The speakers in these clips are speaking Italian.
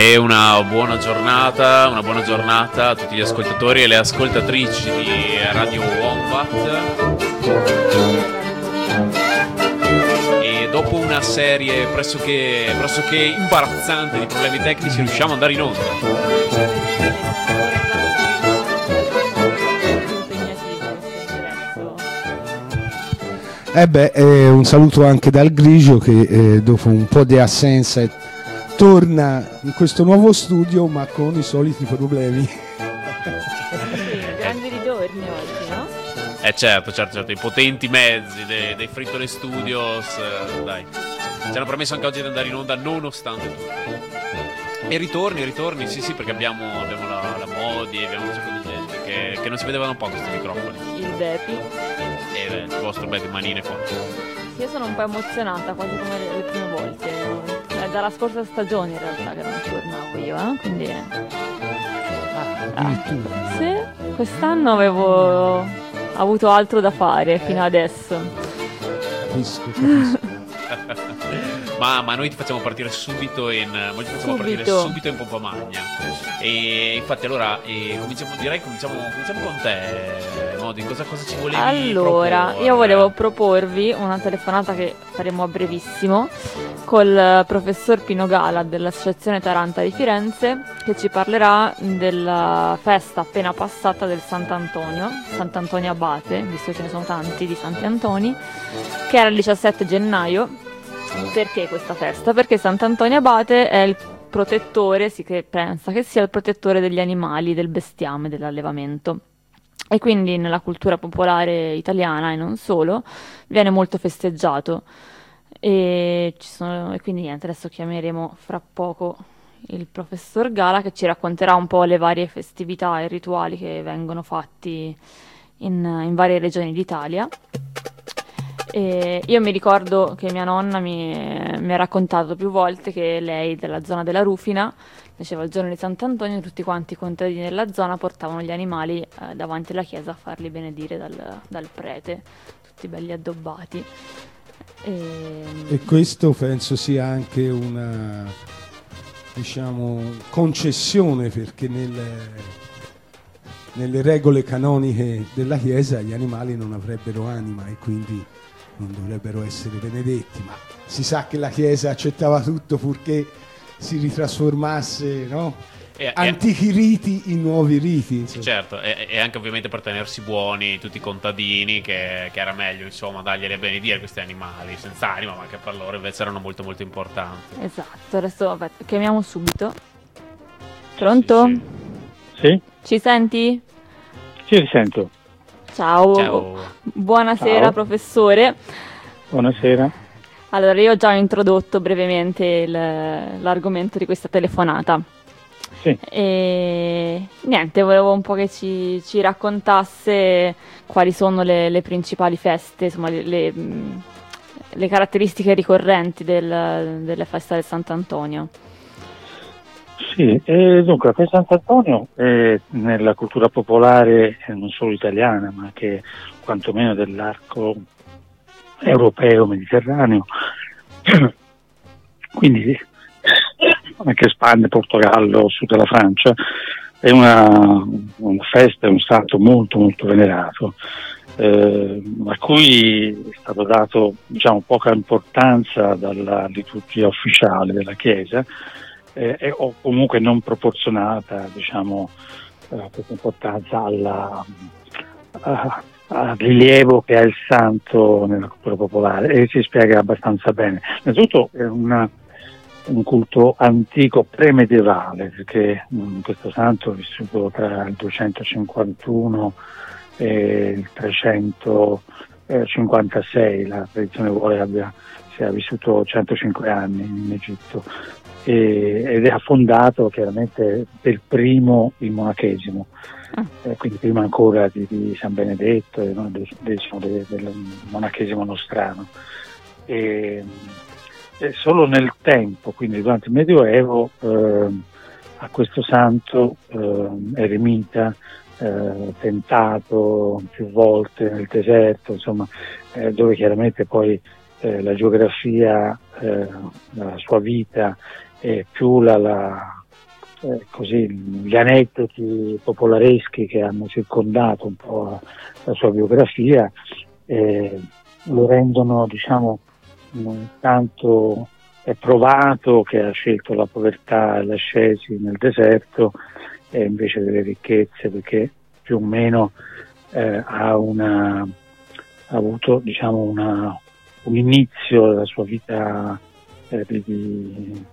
E una buona giornata a tutti gli ascoltatori e le ascoltatrici di Radio Wombat. E dopo una serie pressoché imbarazzante di problemi tecnici riusciamo ad andare in onda. Un saluto anche dal Grigio che dopo un po' di assenza torna in questo nuovo studio, ma con i soliti problemi. Grandi ritorni oggi, no? Certo, i potenti mezzi dei Frittole Studios, dai, ci hanno permesso anche oggi di andare in onda nonostante tutto. E ritorni, sì, perché abbiamo la Modi, abbiamo un sacco di gente che non si vedeva da un po' questi microfoni. Il Bepi. Il vostro Bepi manine qua. Io sono un po' emozionata, quasi come le prime volte. È dalla scorsa stagione in realtà che non tornavo io, quindi... Sì, quest'anno avevo avuto altro da fare fino adesso. Capisco. Ma noi ti facciamo partire subito in pompa magna. E infatti allora cominciamo con te, Modi. Cosa ci volevi Allora, proporre? io volevo proporvi una telefonata che faremo a brevissimo col professor Pino Gala dell'Associazione Taranta di Firenze, che ci parlerà della festa appena passata del Sant'Antonio Abate, visto che ce ne sono tanti di Santi Antoni, che era il 17 gennaio. Perché questa festa? Perché Sant'Antonio Abate è il protettore, che pensa che sia il protettore degli animali, del bestiame, dell'allevamento. E quindi nella cultura popolare italiana e non solo viene molto festeggiato. E quindi niente, adesso chiameremo fra poco il professor Gala, che ci racconterà un po' le varie festività e rituali che vengono fatti in varie regioni d'Italia. E io mi ricordo che mia nonna mi ha raccontato più volte che lei, della zona della Rufina, diceva il giorno di Sant'Antonio tutti quanti i contadini della zona portavano gli animali davanti alla chiesa a farli benedire dal prete, tutti belli addobbati. E questo penso sia anche una, concessione, perché nelle regole canoniche della chiesa gli animali non avrebbero anima e quindi non dovrebbero essere benedetti, ma si sa che la Chiesa accettava tutto purché si ritrasformasse, no? Antichi riti in nuovi riti, insomma. Certo, e anche ovviamente per tenersi buoni tutti i contadini, che era meglio insomma darglieli a benedire questi animali senza anima, ma che per loro invece erano molto molto importanti. Esatto, adesso chiamiamo subito. Pronto? Sì? Ci senti? Sì, ti sento. Ciao. Buonasera. Ciao. Professore. Buonasera. Allora, io ho già introdotto brevemente l'argomento di questa telefonata. Sì. E niente, volevo un po' che ci raccontasse quali sono le principali feste, insomma le caratteristiche ricorrenti delle feste del Sant'Antonio. Sì, dunque la festa Sant'Antonio è nella cultura popolare non solo italiana, ma anche quantomeno dell'arco europeo, mediterraneo, quindi anche Spagna, Portogallo, sud della Francia, è una festa, è un santo molto molto venerato, a cui è stato dato poca importanza dalla liturgia ufficiale della Chiesa, o comunque non proporzionata questa importanza al rilievo che ha il santo nella cultura popolare, e si spiega abbastanza bene. Innanzitutto è un culto antico premedievale, perché questo santo è vissuto tra il 251 e il 356, la tradizione vuole sia vissuto 105 anni in Egitto, ed è fondato chiaramente per primo il monachesimo, quindi prima ancora di San Benedetto del monachesimo nostrano, e solo nel tempo, quindi durante il Medioevo, a questo santo eremita, tentato più volte nel deserto, insomma, dove chiaramente poi la geografia, la sua vita, più la così gli aneddoti popolareschi che hanno circondato un po' la sua biografia lo rendono, diciamo, tanto è provato che ha scelto la povertà e l'ascesi nel deserto invece delle ricchezze, perché più o meno ha avuto, diciamo, un inizio della sua vita di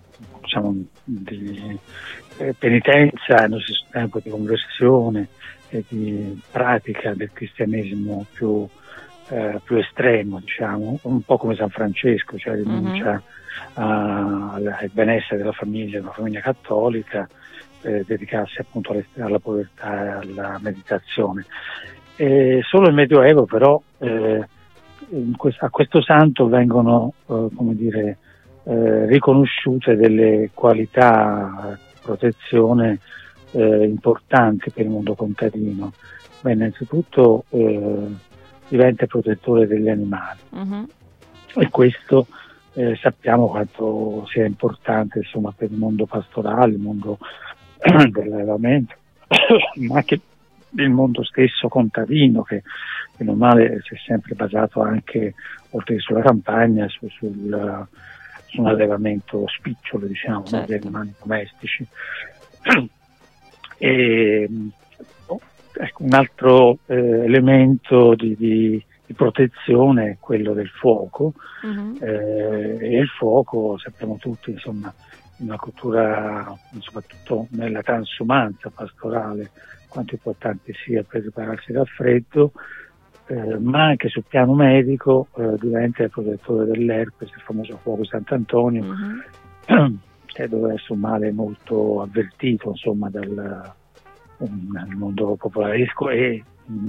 penitenza e allo stesso tempo di conversione e di pratica del cristianesimo più estremo, diciamo, un po' come San Francesco, cioè rinuncia al benessere della famiglia, una famiglia cattolica, dedicarsi appunto alla povertà e alla meditazione. Solo il Medioevo però a questo santo vengono riconosciute delle qualità protezione importanti per il mondo contadino. Beh, innanzitutto diventa protettore degli animali e questo sappiamo quanto sia importante, insomma, per il mondo pastorale, il mondo dell'allevamento, ma anche il mondo stesso contadino, che meno male si è sempre basato anche, oltre che sulla campagna, su un allevamento spicciolo, diciamo, certo, di animali domestici. Ecco, un altro elemento di protezione è quello del fuoco, e il fuoco, sappiamo tutti, insomma, in una cultura, soprattutto nella transumanza pastorale, quanto importante sia per ripararsi dal freddo, ma anche sul piano medico diventa il protettore dell'herpes, il famoso fuoco Sant'Antonio, che doveva essere un male molto avvertito, insomma, nel mondo popolaresco e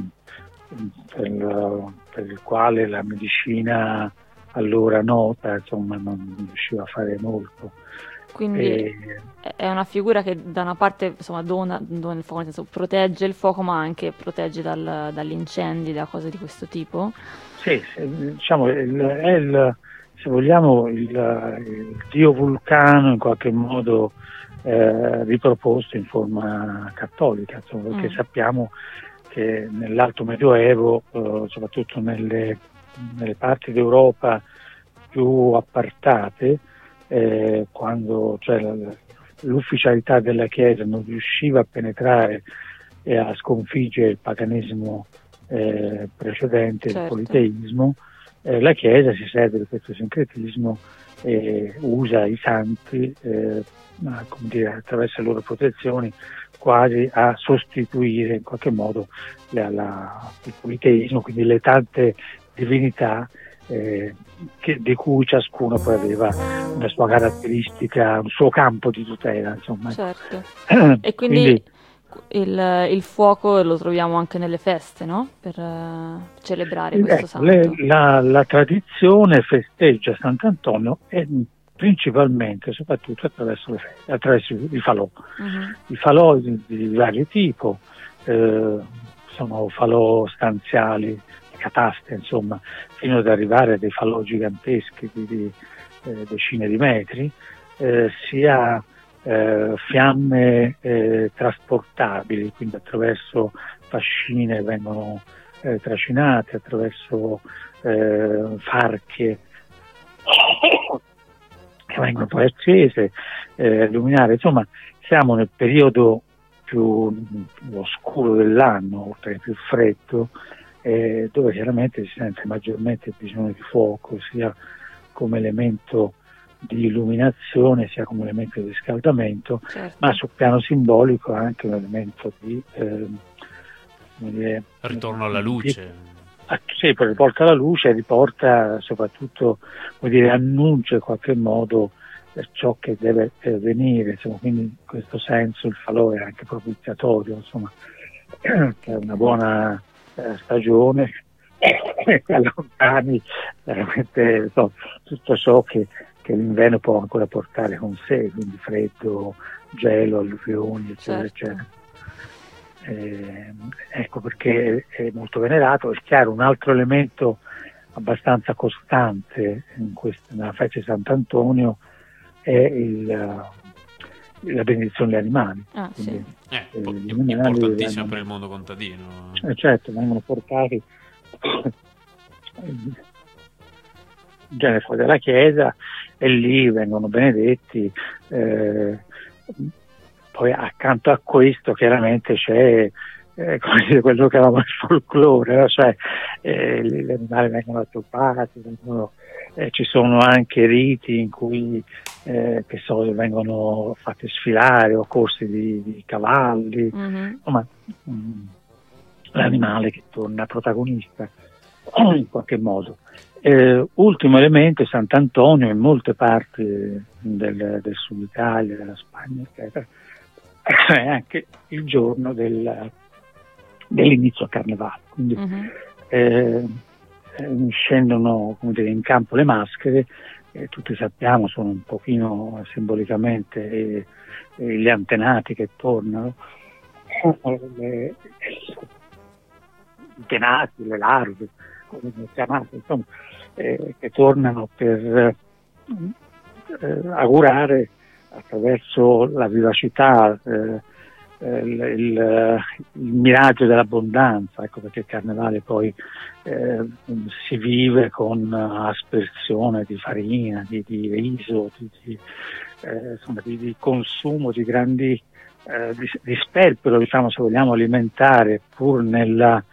per il quale la medicina allora nota, insomma, non riusciva a fare molto. Quindi è una figura che da una parte, insomma, dona il fuoco, nel senso, protegge il fuoco, ma anche protegge dagli incendi, da cose di questo tipo? Sì, diciamo, se vogliamo, il dio Vulcano in qualche modo riproposto in forma cattolica, insomma, perché sappiamo che nell'Alto Medioevo, soprattutto nelle parti d'Europa più appartate, quando l'ufficialità della Chiesa non riusciva a penetrare e a sconfiggere il paganesimo precedente, certo, il politeismo, la Chiesa si serve di questo sincretismo e usa i santi, come dire, attraverso le loro protezioni, quasi a sostituire in qualche modo il politeismo, quindi le tante divinità di cui ciascuno poi aveva una sua caratteristica, un suo campo di tutela, insomma. Certo. E quindi il fuoco lo troviamo anche nelle feste, no? Per celebrare questo santo. La tradizione festeggia Sant'Antonio e principalmente, soprattutto attraverso le feste, attraverso i falò. I falò di vario tipo, sono falò stanziali, cataste, insomma, fino ad arrivare a dei falò giganteschi di decine di metri, sia fiamme trasportabili, quindi attraverso fascine vengono trascinate, attraverso farche che vengono poi accese, illuminare. Insomma, siamo nel periodo più oscuro dell'anno, oltre che più freddo, dove chiaramente si sente maggiormente il bisogno di fuoco, sia come elemento di illuminazione, sia come elemento di riscaldamento, certo, ma sul piano simbolico anche un elemento di ritorno alla luce. Sì, riporta la luce, riporta soprattutto, annuncia in qualche modo ciò che deve venire, insomma, quindi in questo senso il falò è anche propiziatorio, insomma, che è una buona stagione, allontani veramente tutto ciò che l'inverno può ancora portare con sé, quindi freddo, gelo, alluvioni, eccetera, certo, eccetera. Ecco perché è molto venerato. È chiaro, un altro elemento abbastanza costante nella festa di Sant'Antonio è la benedizione degli animali. Sì. Gli animali importantissimo per il mondo contadino. Certo, vengono portati in genere fuori dalla chiesa e lì vengono benedetti. Poi accanto a questo chiaramente c'è quello che chiamiamo il folklore, no? Cioè gli animali vengono addobati, ci sono anche riti in cui vengono fatti sfilare o corsi di cavalli, insomma l'animale che torna protagonista in qualche modo. Ultimo elemento, Sant'Antonio in molte parti del sud Italia, della Spagna, eccetera, è anche il giorno dell'inizio a Carnevale, quindi scendono, come dire, in campo le maschere, tutti sappiamo sono un pochino simbolicamente gli antenati che tornano, i penati, le larve, come chiamate, insomma, che tornano per augurare attraverso la vivacità, il miraggio dell'abbondanza, ecco perché il Carnevale poi si vive con aspersione di farina, di riso, insomma, di consumo di grandi di sperpero, diciamo, se vogliamo, alimentare, pur nella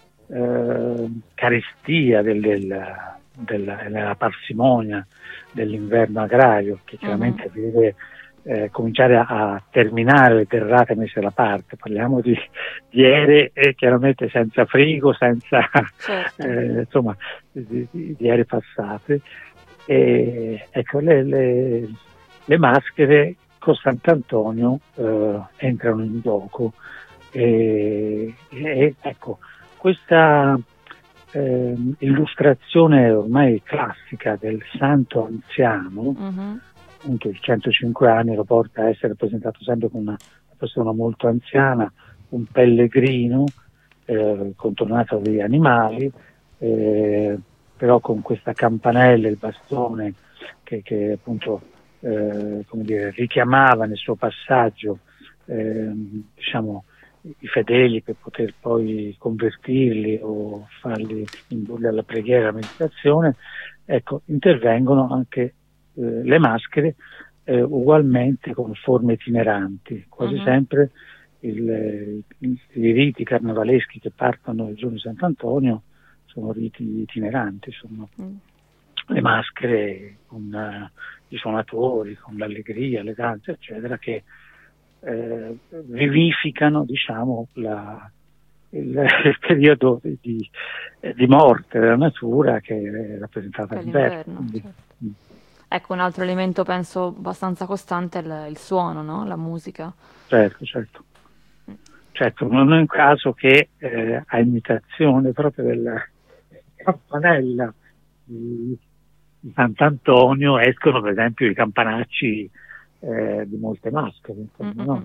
carestia nella parsimonia dell'inverno agrario, che chiaramente deve cominciare a terminare le derrate messe da parte. Parliamo di ere chiaramente senza frigo, senza insomma di ere passate, e ecco le maschere con Sant'Antonio entrano in gioco, e ecco questa illustrazione ormai classica del santo anziano, appunto il 105 anni lo porta a essere rappresentato sempre come una persona molto anziana, un pellegrino contornato dagli animali, però con questa campanella e il bastone che appunto come dire, richiamava nel suo passaggio diciamo i fedeli per poter poi convertirli o farli indurli alla preghiera e alla meditazione. Ecco, intervengono anche le maschere ugualmente con forme itineranti, quasi sempre i riti carnavaleschi che partono dal giorno di Sant'Antonio sono riti itineranti, sono le maschere con i suonatori, con l'allegria, le danze, eccetera, che vivificano, diciamo, il periodo di morte della natura che è rappresentata all'inverno. Ecco, un altro elemento penso abbastanza costante è il suono, no? La musica. Certo, non è un caso che a imitazione proprio della campanella di Sant'Antonio escono per esempio i campanacci di molte maschere, insomma, no?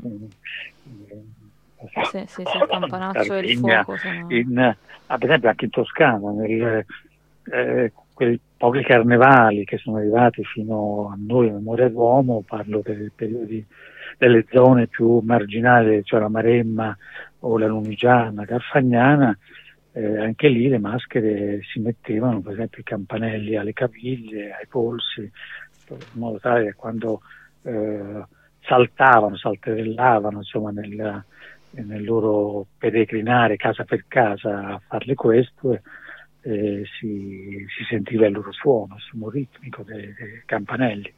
Sì, il campanaccio e il fuoco sono... per esempio anche in Toscana, quei pochi carnevali che sono arrivati fino a noi a memoria d'uomo, parlo dei periodi delle zone più marginali, cioè la Maremma o la Lunigiana, Carfagnana, anche lì le maschere si mettevano, per esempio, i campanelli alle caviglie, ai polsi, in modo tale che quando saltellavano, insomma, nel loro peregrinare casa per casa a farle questo, si sentiva il loro suono ritmico dei campanelli.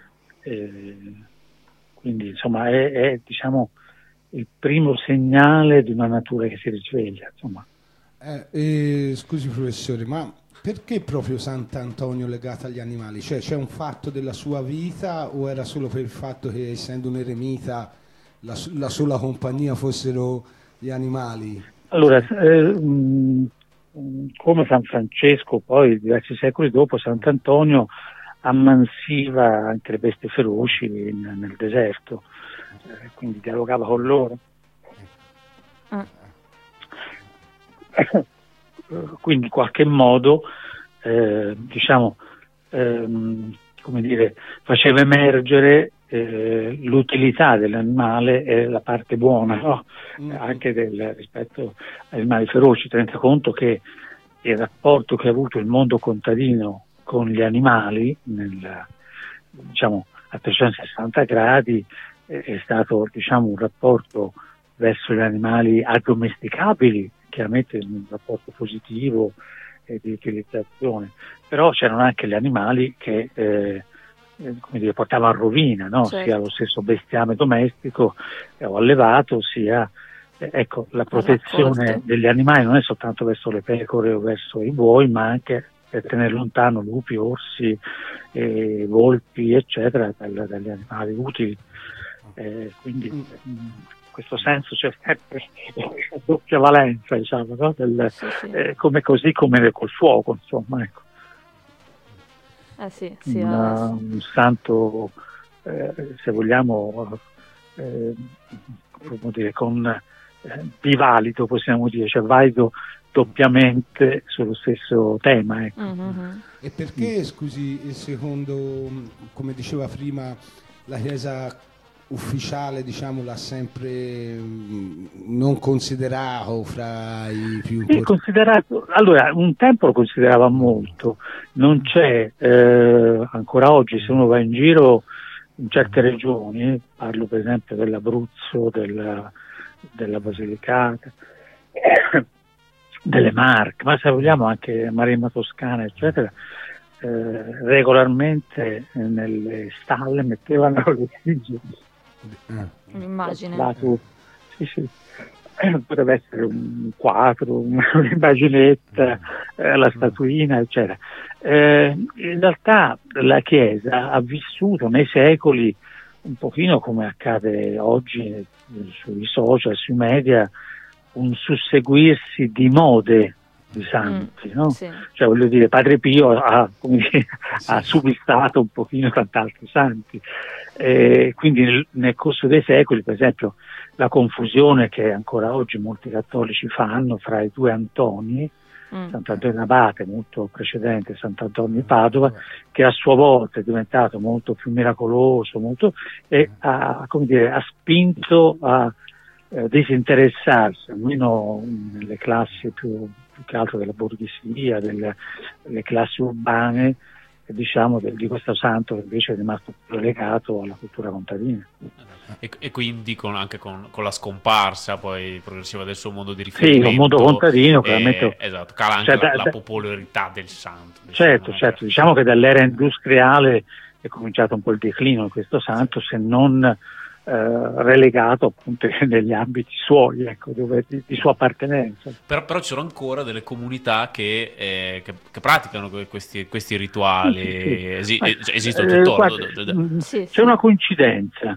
Quindi insomma è diciamo il primo segnale di una natura che si risveglia, insomma. Scusi professore, ma perché proprio Sant'Antonio legato agli animali? Cioè c'è un fatto della sua vita o era solo per il fatto che, essendo un eremita, la sola compagnia fossero gli animali? Allora, come San Francesco poi diversi secoli dopo, Sant'Antonio ammansiva anche le bestie feroci nel deserto, quindi dialogava con loro. Quindi in qualche modo diciamo come dire, faceva emergere l'utilità dell'animale è la parte buona, no? Anche rispetto agli animali feroci. Tenete conto che il rapporto che ha avuto il mondo contadino con gli animali diciamo a 360 gradi è stato, diciamo, un rapporto verso gli animali addomesticabili, chiaramente un rapporto positivo di utilizzazione, però c'erano anche gli animali che come dire, portavano a rovina, no? Certo. Sia lo stesso bestiame domestico o allevato, sia ecco, la protezione degli animali non è soltanto verso le pecore o verso i buoi, ma anche per tenere lontano lupi, orsi, volpi, eccetera, dagli animali utili. Quindi in questo senso c'è sempre doppia valenza, diciamo, no? Così come col fuoco, insomma, ecco. Un santo, se vogliamo, come dire, bivalido, possiamo dire, cioè valido doppiamente sullo stesso tema, ecco. E perché, scusi, secondo, come diceva prima, la Chiesa ufficiale, diciamo, l'ha sempre non considerato fra i più importanti? Allora, un tempo lo considerava molto, non c'è ancora oggi, se uno va in giro in certe regioni, parlo per esempio dell'Abruzzo, della Basilicata, delle Marche, ma se vogliamo anche Maremma Toscana, eccetera, regolarmente nelle stalle mettevano le effigie. Un'immagine. Sì. Potrebbe essere un quadro, un'immaginetta, la statuina, eccetera. In realtà la Chiesa ha vissuto nei secoli, un pochino come accade oggi sui social, sui media, un susseguirsi di mode di santi, no? Sì. Cioè, voglio dire, Padre Pio ha subistato un pochino tanti altri santi. Quindi nel corso dei secoli, per esempio, la confusione che ancora oggi molti cattolici fanno fra i due Antoni, Sant'Antonio Abate, molto precedente, Sant'Antonio di Padova, che a sua volta è diventato molto più miracoloso, e ha spinto a disinteressarsi, almeno nelle classi più che altro della borghesia, delle classi urbane, diciamo, di questo santo che invece è rimasto più legato alla cultura contadina. E quindi anche con la scomparsa poi progressiva del suo mondo di riferimento. Sì, il mondo contadino chiaramente. Esatto, cala anche la popolarità del santo. Certo, diciamo che dall'era industriale è cominciato un po' il declino di questo santo, se non relegato appunto negli ambiti suoi, ecco, di sua appartenenza. Però ci sono ancora delle comunità che praticano questi rituali. Sì. Esistono tuttora. C'è una coincidenza.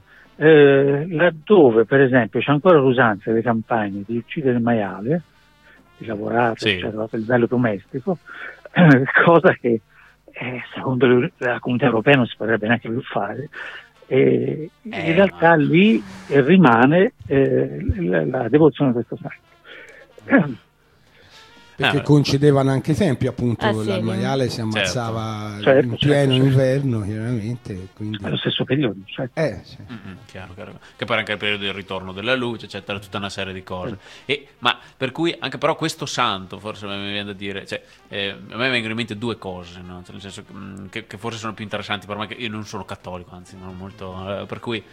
Laddove per esempio c'è ancora l'usanza delle campagne di uccidere il maiale, di lavorare a livello domestico, cosa che secondo la comunità europea non si potrebbe neanche più fare. In realtà lì rimane la devozione a questo santo. Perché concedevano anche i tempi, appunto, il maiale si ammazzava in pieno inverno, chiaramente. Quindi... Allo stesso periodo, certo. Chiaro. Che poi anche il periodo del ritorno della luce, eccetera, tutta una serie di cose. Ma per cui anche però questo santo, forse mi viene da dire, a me vengono in mente due cose, no? Cioè, nel senso che forse sono più interessanti per me, che io non sono cattolico, anzi, non molto, per cui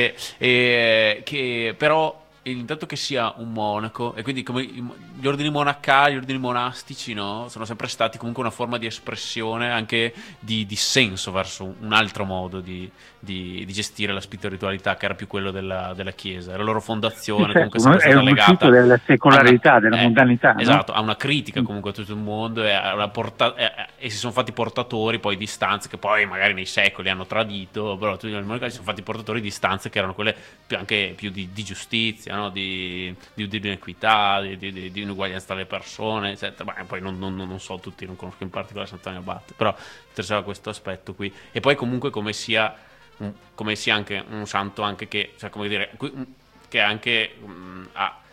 che però intanto che sia un monaco, e quindi come gli ordini monacali, gli ordini monastici, no? Sono sempre stati comunque una forma di espressione anche di dissenso verso un altro modo di gestire la spiritualità, che era più quello della Chiesa. La loro fondazione comunque è sempre stata legata della secolarità, della mondanità. Esatto, a una critica comunque a tutto il mondo e si sono fatti portatori poi di istanze che poi magari nei secoli hanno tradito, però tutti i monacali si sono fatti portatori di istanze che erano quelle anche più di giustizia, no? di equità, di uguaglianza alle persone, eccetera. Poi non so tutti, non conosco in particolare Sant'Antonio Abate, però interessava questo aspetto qui. E poi comunque come sia anche un santo anche che, cioè, come dire, che anche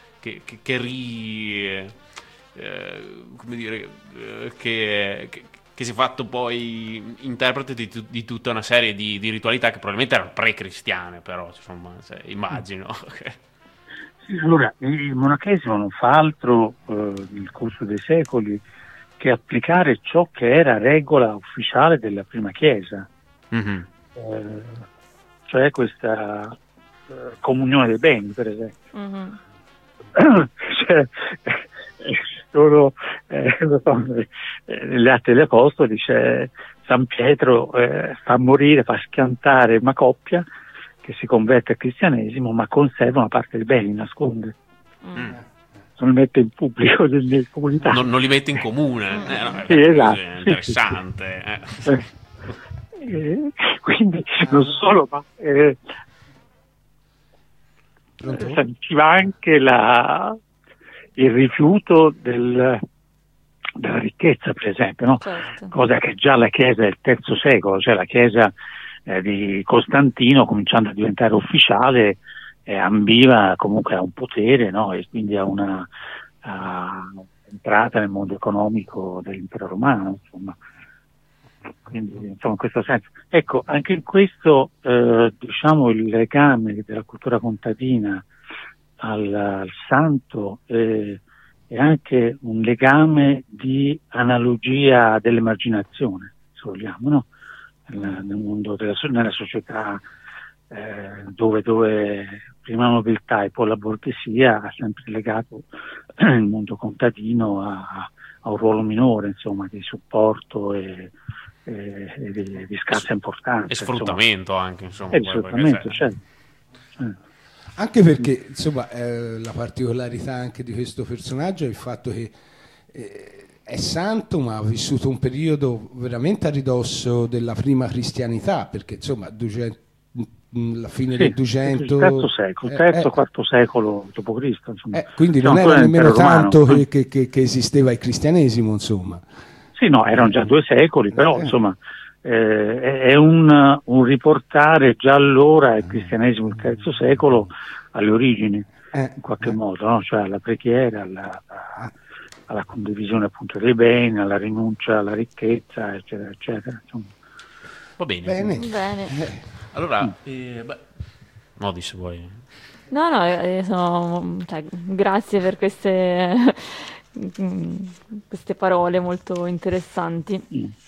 che che si è fatto poi interprete di tutta una serie di ritualità che probabilmente erano pre-cristiane, però insomma, immagino. Allora, il monachesimo non fa altro nel corso dei secoli che applicare ciò che era regola ufficiale della prima Chiesa, cioè questa comunione dei beni, per esempio. Cioè, nelle Atti degli Apostoli dice San Pietro fa morire, fa schiantare una coppia che si converte al cristianesimo ma conserva una parte dei beni, nasconde. Non li mette in pubblico nelle comunità. Non li mette in comune. Sì, esatto. È interessante. Quindi non solo, ma sentiva anche il rifiuto della ricchezza, per esempio, no? Certo. Cosa che già la Chiesa del III secolo, cioè la Chiesa di Costantino, cominciando a diventare ufficiale, ambiva comunque a un potere, no? E quindi a una entrata nel mondo economico dell'impero romano, insomma. Quindi, insomma, in questo senso. Ecco, anche in questo, diciamo, il legame della cultura contadina al santo è anche un legame di analogia dell'emarginazione, se vogliamo, no? Nel mondo nella società dove prima la nobiltà e poi la borghesia ha sempre legato il mondo contadino a un ruolo minore, insomma, di supporto e di scarsa importanza. E sfruttamento, insomma. Anche, insomma. Sfruttamento, certo. Anche perché, insomma, la particolarità anche di questo personaggio è il fatto che è santo, ma ha vissuto un periodo veramente a ridosso della prima cristianità, perché, insomma, la fine del 200... Il terzo secolo, IV secolo d.C. Quindi non era nemmeno tanto che esisteva il cristianesimo, insomma. Sì, no, erano già 2 secoli, però insomma è un riportare già allora il cristianesimo del III secolo alle origini, in qualche modo, no? Cioè alla preghiera, alla condivisione appunto dei beni, alla rinuncia alla ricchezza, eccetera, eccetera. Insomma. Va bene. Bene. Allora, Modi, se vuoi. No, grazie per queste parole molto interessanti.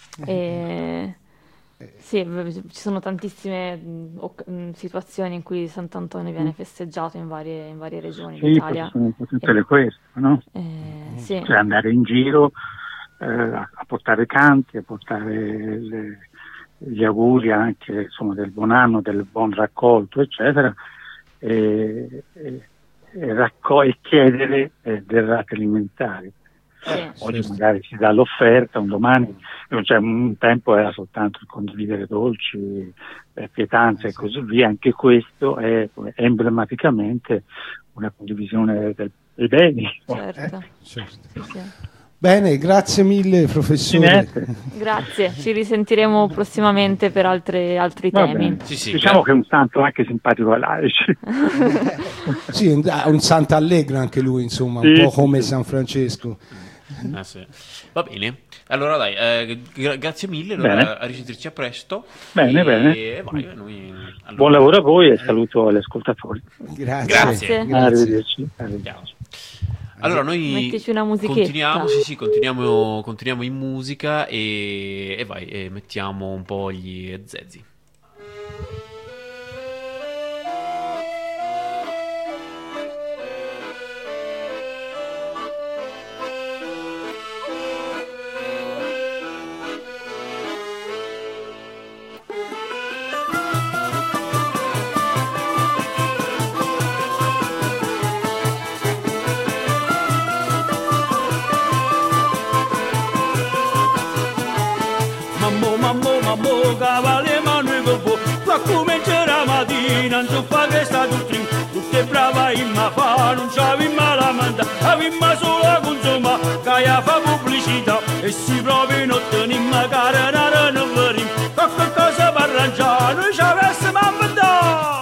Sì, ci sono tantissime situazioni in cui Sant'Antonio viene festeggiato in varie regioni d'Italia. Sono tutte queste, no? Sì. Cioè andare in giro a portare canti, a portare gli auguri anche, insomma, del buon anno, del buon raccolto, eccetera, e chiedere derrate alimentari. Oggi magari si dà l'offerta, un domani, cioè un tempo era soltanto il condividere dolci, pietanze e così via. Anche questo è emblematicamente una condivisione dei beni. Certo. Certo. Sì. Bene, grazie mille professore. Grazie, ci risentiremo prossimamente per altri temi. Sì, diciamo che è un santo anche simpatico all'Arici. Sì, un santo allegro anche lui, insomma, un po' come San Francesco. Sì. Va bene, allora dai, grazie mille, allora, a risentirci a presto. Bene. E vai, noi, allora... Buon lavoro a voi e saluto agli ascoltatori. Grazie. Arrivederci. Allora noi mettici una musichetta. continuiamo in musica e vai, e mettiamo un po' gli Zezzi. Mammo, cavale mano che può, qua comincerà mattina, non so fa che sta tutto è brava in ma fa, non c'avi la manda, avimma solo a consuma, che fa pubblicità, e si proprio non tenimmo cara, non verim, qualche cosa per arrangiare, noi ci avessimo a mandare.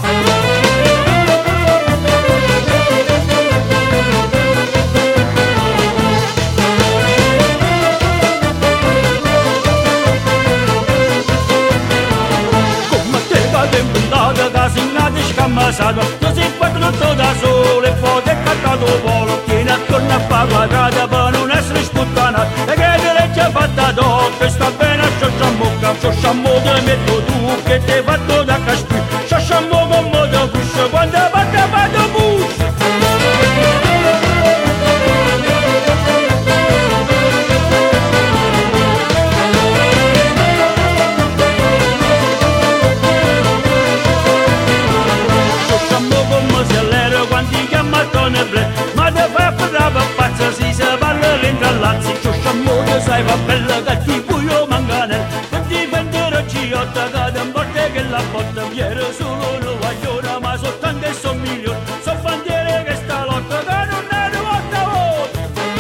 tu sei fatto tutto da solo e poi ti è caccato polo, tieni attorno a fa quadrata per non essere sputtanato, e che te l'hai già fatta dopo, e sta bene a sciosciammo te metto tu, che ti hai fatto da caspì, sciosciammo con modo fuscio, quando vado buscio. Ma te fai brava pazza, si parla l'intrallazzi, sciosciammo te sai va bella cattivo io manganel, per difendere G8 cade in porte che la botta, ieri solo un guaglione, ma soltanto e son milioni, so bandiere che sta lotta che non è una volta volta.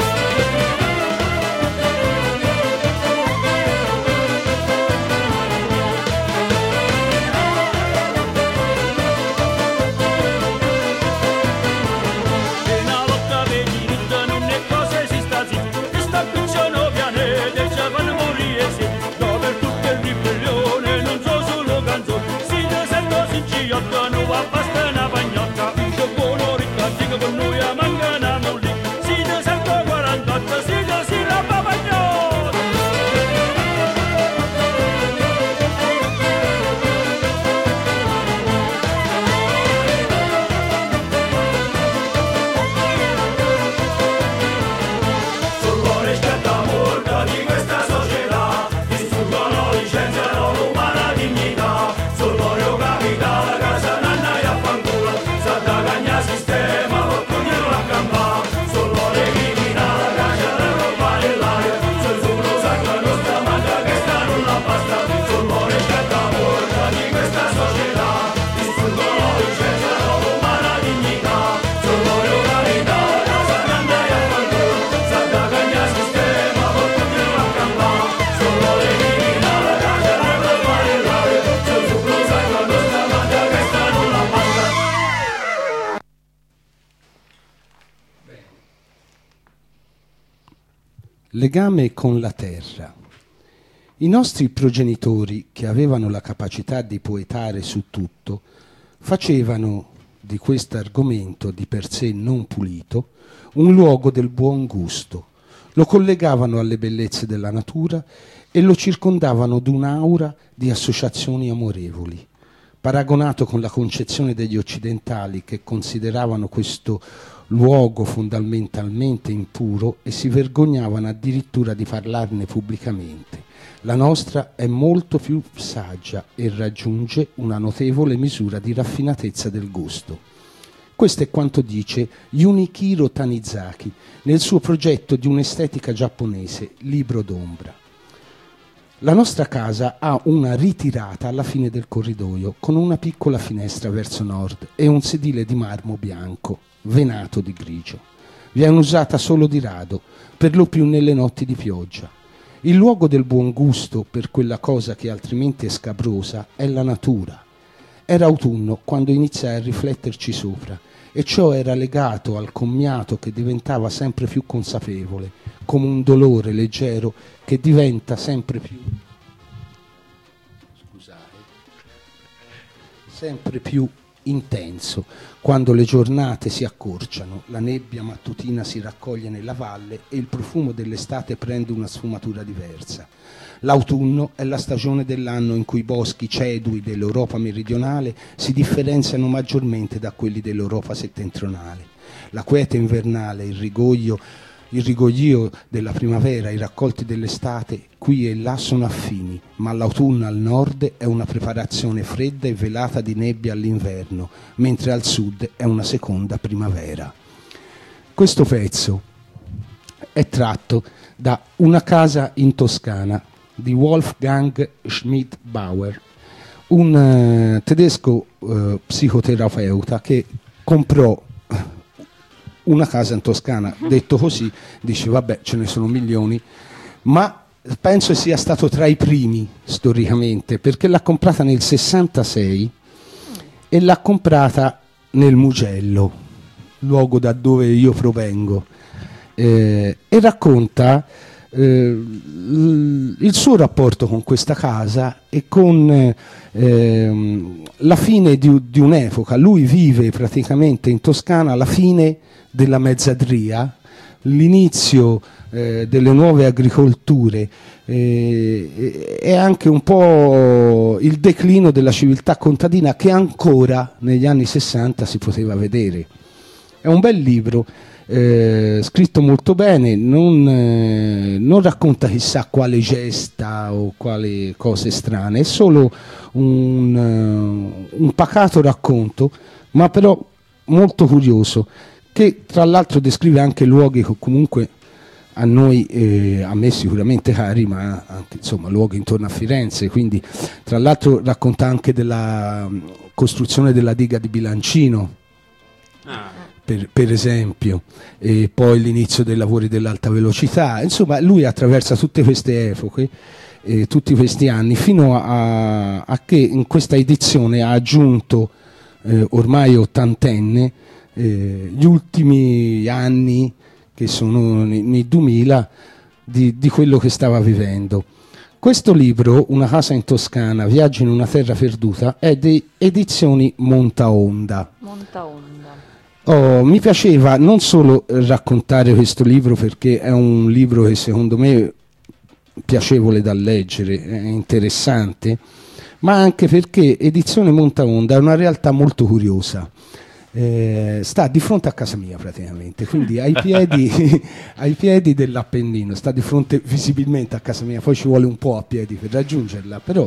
Legame con la terra. I nostri progenitori, che avevano la capacità di poetare su tutto, facevano di questo argomento di per sé non pulito un luogo del buon gusto, lo collegavano alle bellezze della natura e lo circondavano d'un'aura di associazioni amorevoli. Paragonato con la concezione degli occidentali, che consideravano questo luogo fondamentalmente impuro e si vergognavano addirittura di parlarne pubblicamente, la nostra è molto più saggia e raggiunge una notevole misura di raffinatezza del gusto. Questo è quanto dice Junichiro Tanizaki nel suo progetto di un'estetica giapponese, Libro d'ombra. La nostra casa ha una ritirata alla fine del corridoio con una piccola finestra verso nord e un sedile di marmo bianco, venato di grigio. Viene usata solo di rado, per lo più nelle notti di pioggia. Il luogo del buon gusto per quella cosa che altrimenti è scabrosa è la natura. Era autunno quando iniziai a rifletterci sopra, e ciò era legato al commiato che diventava sempre più consapevole, come un dolore leggero che diventa sempre più intenso quando le giornate si accorciano, la nebbia mattutina si raccoglie nella valle e il profumo dell'estate prende una sfumatura diversa. L'autunno è la stagione dell'anno in cui i boschi cedui dell'Europa meridionale si differenziano maggiormente da quelli dell'Europa settentrionale. La quiete invernale, il rigoglio della primavera, i raccolti dell'estate qui e là sono affini, ma l'autunno al nord è una preparazione fredda e velata di nebbia all'inverno, mentre al sud è una seconda primavera. Questo pezzo è tratto da Una casa in Toscana di Wolfgang Schmidt-Bauer, un tedesco psicoterapeuta che comprò una casa in Toscana. Detto così, dice vabbè, ce ne sono milioni, ma penso sia stato tra i primi storicamente, perché l'ha comprata nel 66 e l'ha comprata nel Mugello, luogo da dove io provengo, e racconta il suo rapporto con questa casa e con la fine di un'epoca. Lui vive praticamente in Toscana la fine della mezzadria, l'inizio delle nuove agricolture, e anche un po' il declino della civiltà contadina che ancora negli anni 60 si poteva vedere. È un bel libro, scritto molto bene, non racconta chissà quale gesta o quali cose strane, è solo un pacato racconto, ma però molto curioso, che tra l'altro descrive anche luoghi che comunque a noi, a me sicuramente cari, ma anche insomma luoghi intorno a Firenze. Quindi tra l'altro racconta anche della costruzione della diga di Bilancino, per esempio, e poi l'inizio dei lavori dell'alta velocità. Insomma, lui attraversa tutte queste epoche, tutti questi anni, fino a che in questa edizione ha aggiunto, ormai ottantenne, gli ultimi anni, che sono nei 2000, di quello che stava vivendo. Questo libro, Una casa in Toscana, Viaggio in una terra perduta, è di edizioni Montaonda. Mi piaceva non solo raccontare questo libro, perché è un libro che secondo me è piacevole da leggere, è interessante, ma anche perché Edizione Montaonda è una realtà molto curiosa. Sta di fronte a casa mia praticamente, quindi ai piedi dell'Appennino, sta di fronte visibilmente a casa mia, poi ci vuole un po' a piedi per raggiungerla, però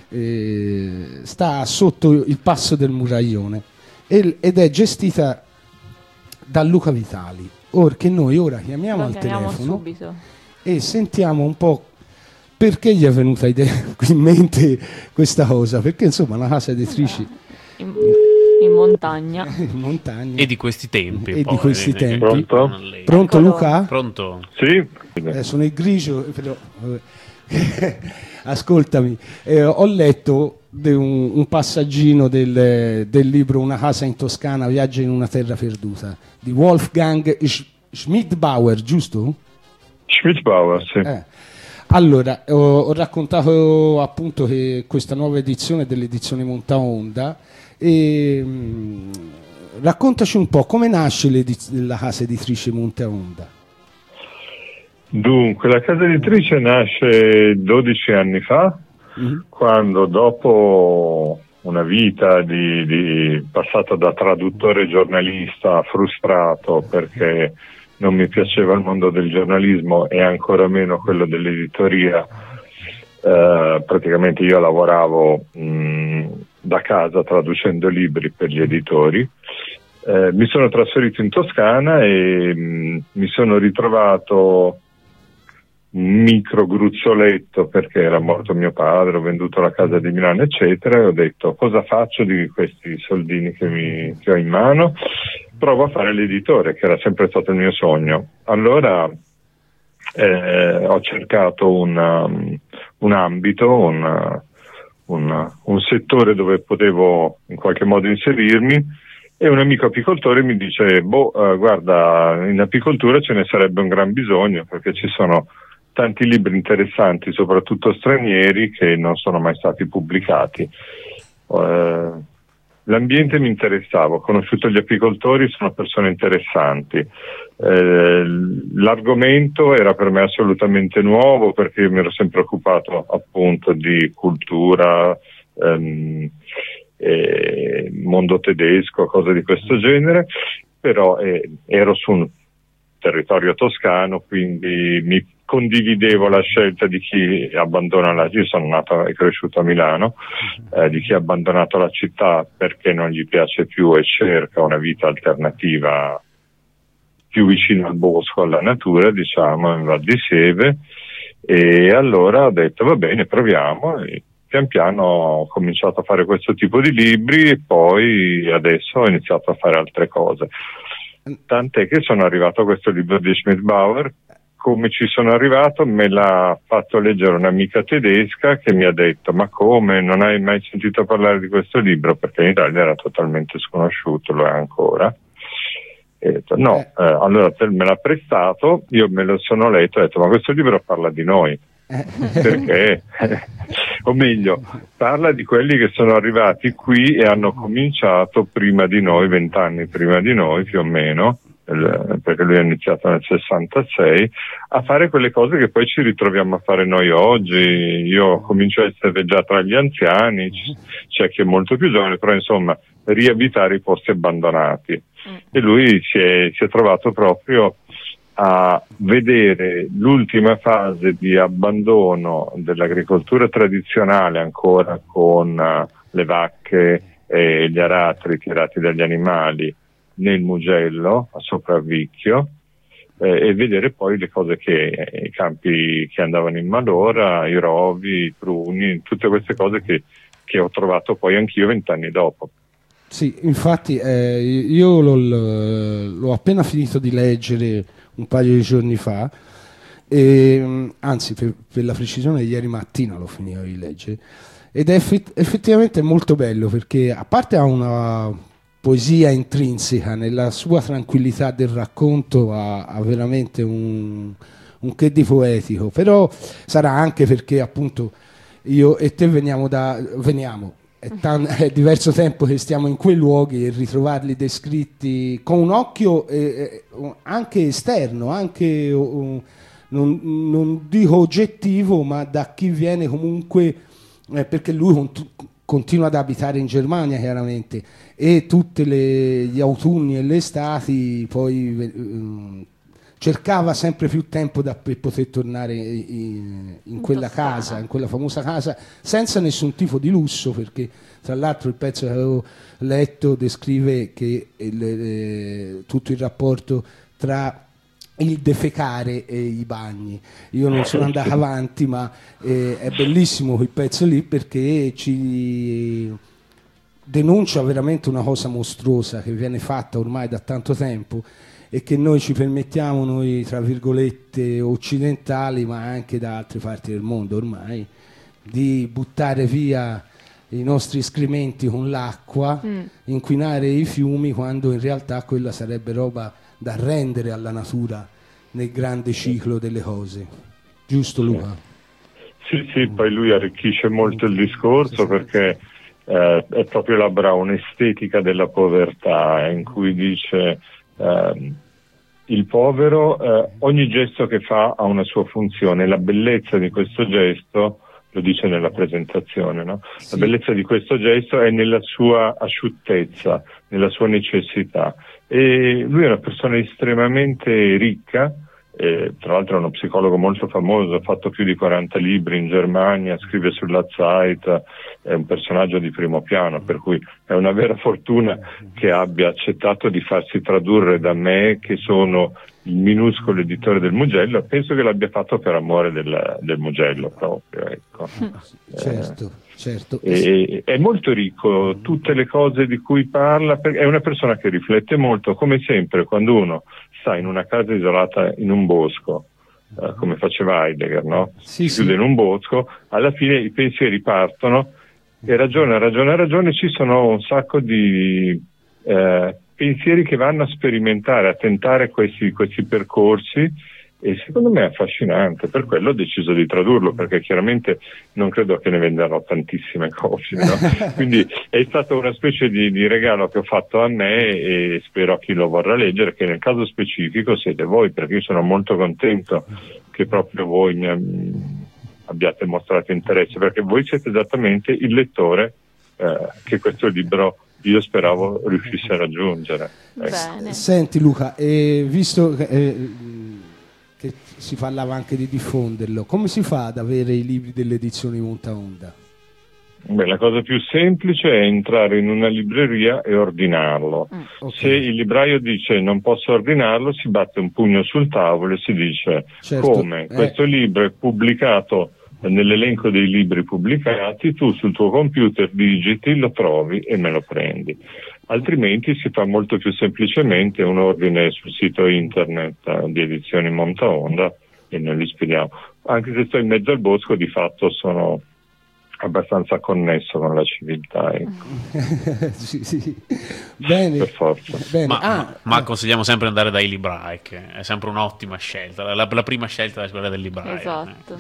sta sotto il passo del Muraglione ed è gestita da Luca Vitali, che noi ora chiamiamo al telefono subito e sentiamo un po' perché gli è venuta in mente questa cosa, perché insomma una casa editrice in montagna. E di questi tempi. E di questi tempi. Pronto Luca? Pronto? Sì. Sono il grigio, però ascoltami, ho letto un passaggino del libro Una casa in Toscana, Viaggio in una terra perduta, di Wolfgang Schmidbauer, giusto? Schmidbauer, sì. Allora, ho raccontato appunto che questa nuova edizione dell'edizione Montaonda, e raccontaci un po' come nasce la casa editrice Montaonda. Dunque, la casa editrice nasce 12 anni fa, quando dopo una vita passata da traduttore e giornalista frustrato perché non mi piaceva il mondo del giornalismo e ancora meno quello dell'editoria, praticamente io lavoravo da casa traducendo libri per gli editori. Mi sono trasferito in Toscana e mi sono ritrovato un micro gruzzoletto perché era morto mio padre, ho venduto la casa di Milano eccetera, e ho detto cosa faccio di questi soldini che ho in mano? Provo a fare l'editore, che era sempre stato il mio sogno. Allora ho cercato un ambito, un settore dove potevo in qualche modo inserirmi, e un amico apicoltore mi dice guarda, in apicoltura ce ne sarebbe un gran bisogno perché ci sono tanti libri interessanti, soprattutto stranieri, che non sono mai stati pubblicati. L'ambiente mi interessava, ho conosciuto gli apicoltori, sono persone interessanti. L'argomento era per me assolutamente nuovo perché io mi ero sempre occupato appunto di cultura, mondo tedesco, cose di questo genere, però ero su un territorio toscano, quindi mi condividevo la scelta di chi abbandona io sono nato e cresciuto a Milano, di chi ha abbandonato la città perché non gli piace più e cerca una vita alternativa più vicino al bosco, alla natura, diciamo, in Val di Sieve. E allora ho detto va bene, proviamo, e pian piano ho cominciato a fare questo tipo di libri e poi adesso ho iniziato a fare altre cose, tant'è che sono arrivato a questo libro di Schmidbauer. Come ci sono arrivato? Me l'ha fatto leggere un'amica tedesca che mi ha detto ma come, non hai mai sentito parlare di questo libro? Perché in Italia era totalmente sconosciuto, lo è ancora. E ho detto, no, allora me l'ha prestato, io me lo sono letto, ho detto, ma questo libro parla di noi, perché, o meglio, parla di quelli che sono arrivati qui e hanno cominciato prima di noi, 20 anni prima di noi più o meno, perché lui ha iniziato nel 66, a fare quelle cose che poi ci ritroviamo a fare noi oggi. Io comincio a essere già tra gli anziani, c'è chi è molto più giovane, però insomma riabitare i posti abbandonati. E lui si è trovato proprio a vedere l'ultima fase di abbandono dell'agricoltura tradizionale, ancora con le vacche e gli aratri tirati dagli animali nel Mugello, a Sopravvicchio, e vedere poi le cose i campi che andavano in malora, i rovi, i pruni, tutte queste cose che ho trovato poi anch'io 20 anni dopo. Sì, infatti io l'ho appena finito di leggere un paio di giorni fa, anzi per la precisione ieri mattina l'ho finito di leggere, ed è effettivamente molto bello, perché a parte ha una poesia intrinseca nella sua tranquillità del racconto, ha veramente un che di poetico, però sarà anche perché appunto io e te veniamo è diverso tempo che stiamo in quei luoghi, e ritrovarli descritti con un occhio anche esterno, anche non dico oggettivo, ma da chi viene comunque, perché lui continua ad abitare in Germania chiaramente, e tutti gli autunni e le estati poi cercava sempre più tempo per poter tornare in quella casa, in quella famosa casa, senza nessun tipo di lusso, perché tra l'altro il pezzo che avevo letto descrive che tutto il rapporto tra il defecare e i bagni. Io non sono andato avanti, ma è bellissimo quel pezzo lì, perché ci denuncia veramente una cosa mostruosa che viene fatta ormai da tanto tempo, e che noi ci permettiamo, noi tra virgolette occidentali, ma anche da altre parti del mondo ormai, di buttare via i nostri escrementi con l'acqua, inquinare i fiumi, quando in realtà quella sarebbe roba da rendere alla natura nel grande ciclo delle cose. Giusto, Luca? Sì, poi lui arricchisce molto il discorso, perché è proprio elabora un'estetica della povertà, in cui dice il povero, ogni gesto che fa ha una sua funzione. La bellezza di questo gesto, lo dice nella presentazione, no? Sì. La bellezza di questo gesto è nella sua asciuttezza, nella sua necessità. E lui è una persona estremamente ricca, tra l'altro è uno psicologo molto famoso, ha fatto più di 40 libri in Germania, scrive sulla Zeit, è un personaggio di primo piano, per cui è una vera fortuna che abbia accettato di farsi tradurre da me, che sono il minuscolo editore del Mugello. Penso che l'abbia fatto per amore del Mugello proprio, ecco. Certo. È molto ricco, tutte le cose di cui parla, è una persona che riflette molto, come sempre quando uno sta in una casa isolata in un bosco, come faceva Heidegger, no? Si chiude in un bosco, alla fine i pensieri partono e ragiona, ci sono un sacco di pensieri che vanno a sperimentare, a tentare questi percorsi, e secondo me è affascinante, per quello ho deciso di tradurlo, perché chiaramente non credo che ne venderanno tantissime copie, no? Quindi è stato una specie di regalo che ho fatto a me, e spero a chi lo vorrà leggere, che nel caso specifico siete voi, perché io sono molto contento che proprio voi abbiate mostrato interesse, perché voi siete esattamente il lettore che questo libro io speravo riuscisse a raggiungere. Bene. Senti Luca, visto che si parlava anche di diffonderlo, come si fa ad avere i libri delle edizioni Montaonda? Beh, la cosa più semplice è entrare in una libreria e ordinarlo. Okay. Se il libraio dice non posso ordinarlo, si batte un pugno sul tavolo e si dice come questo libro è pubblicato nell'elenco dei libri pubblicati, tu sul tuo computer digiti, lo trovi e me lo prendi. Altrimenti si fa molto più semplicemente un ordine sul sito internet di Edizioni Montaonda e noi li spediamo. Anche se sto in mezzo al bosco, di fatto sono abbastanza connesso con la civiltà, ecco. Sì. Bene. Per forza. Bene. Ma consigliamo sempre di andare dai libraic, è sempre un'ottima scelta. La prima scelta è quella del libraico. Esatto.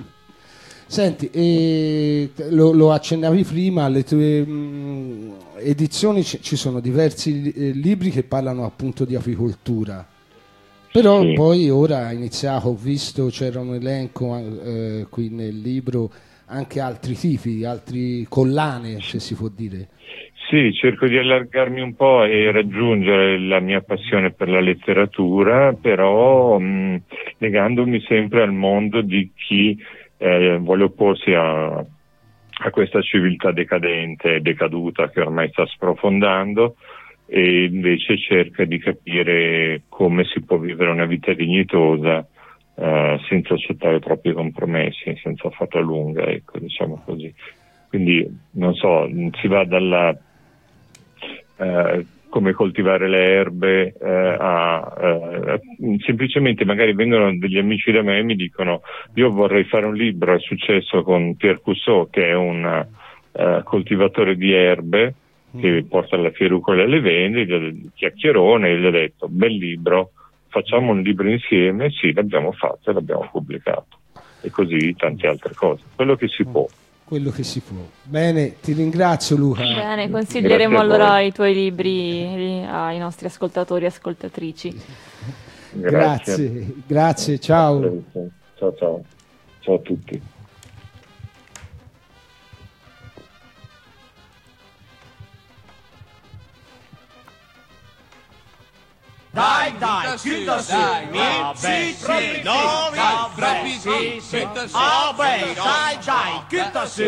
Senti, lo accennavi prima, alle tue edizioni ci sono diversi libri che parlano appunto di apicoltura, però sì. Poi ora ha iniziato, ho visto c'era un elenco qui nel libro, anche altri tipi, altri collane, se si può dire. Sì, cerco di allargarmi un po' e raggiungere la mia passione per la letteratura, però legandomi sempre al mondo di chi vuole opporsi a questa civiltà decadente, decaduta, che ormai sta sprofondando, e invece cerca di capire come si può vivere una vita dignitosa senza accettare troppi compromessi, senza farla lunga, ecco, diciamo così. Quindi, non so, si va dalla come coltivare le erbe semplicemente magari vengono degli amici da me e mi dicono: io vorrei fare un libro, è successo con Pierre Cusseau, che è un coltivatore di erbe che porta la fierucola e le vende, il chiacchierone, e gli ho detto: bel libro, facciamo un libro insieme. Sì, l'abbiamo fatto e l'abbiamo pubblicato, e così tante altre cose, quello che si può. Quello che si può. Bene, ti ringrazio Luca. Bene, consiglieremo allora i tuoi libri ai nostri ascoltatori e ascoltatrici. Grazie, ciao. Ciao a tutti. Dai, chiuda su, dai, chiuda su,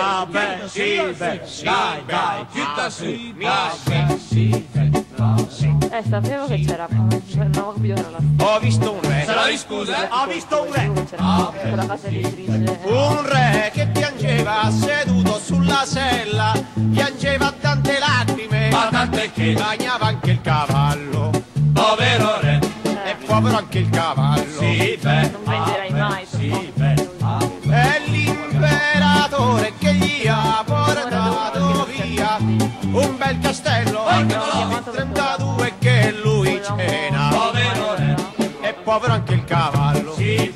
sapevo che c'era, non avevo capito che era la Ho visto un re, scusa, ho visto un re, la casa editrice. un re che piangeva seduto sulla sella, piangeva tante lacrime, ma tante che bagnava anche il cavallo. Povero re, e povero anche il cavallo. Sì, non venderai mai. È l'imperatore che gli ha portato via un bel castello, 32 che lui cena. Povero re, e povero anche il cavallo.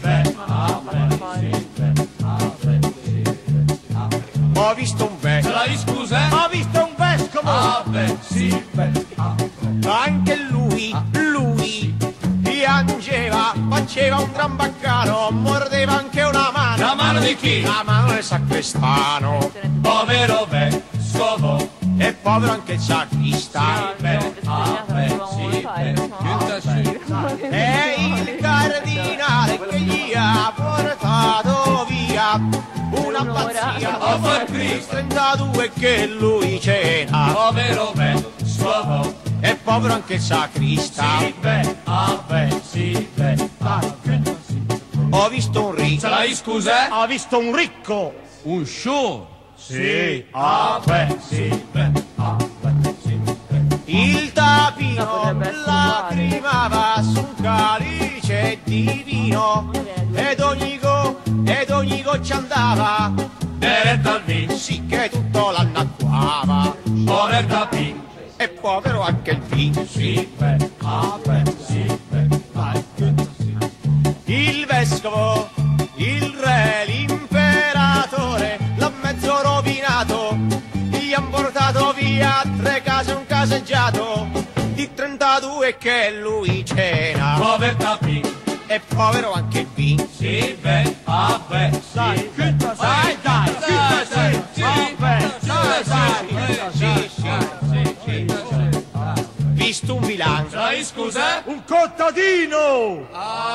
Ho visto un vescovo, ho visto un vescovo, anche lui piangeva, faceva un gran baccano, mordeva anche una mano. La mano di chi? La mano del sacrestano. Povero vescovo, e povero anche il sacrista. E il cardinale che gli ha portato via una pazzia, 32 che lui cena. Povero vescovo, e povero anche il sacrista. Ho visto un ricco. Ho visto un ricco. Un show. Il tapino lacrimava su un calice di vino, ed ogni goccia andava Diretta al vino. sì che tutto l'annacquava. Povero tapino. E povero anche il vino. Il vescovo, il re, l'imperatore l'ha mezzo rovinato, gli han portato via 3 case e un caseggiato di 32 che lui cena. Povero tapino. E povero anche il vino. Visto un bilancio. Scusa? Un contadino.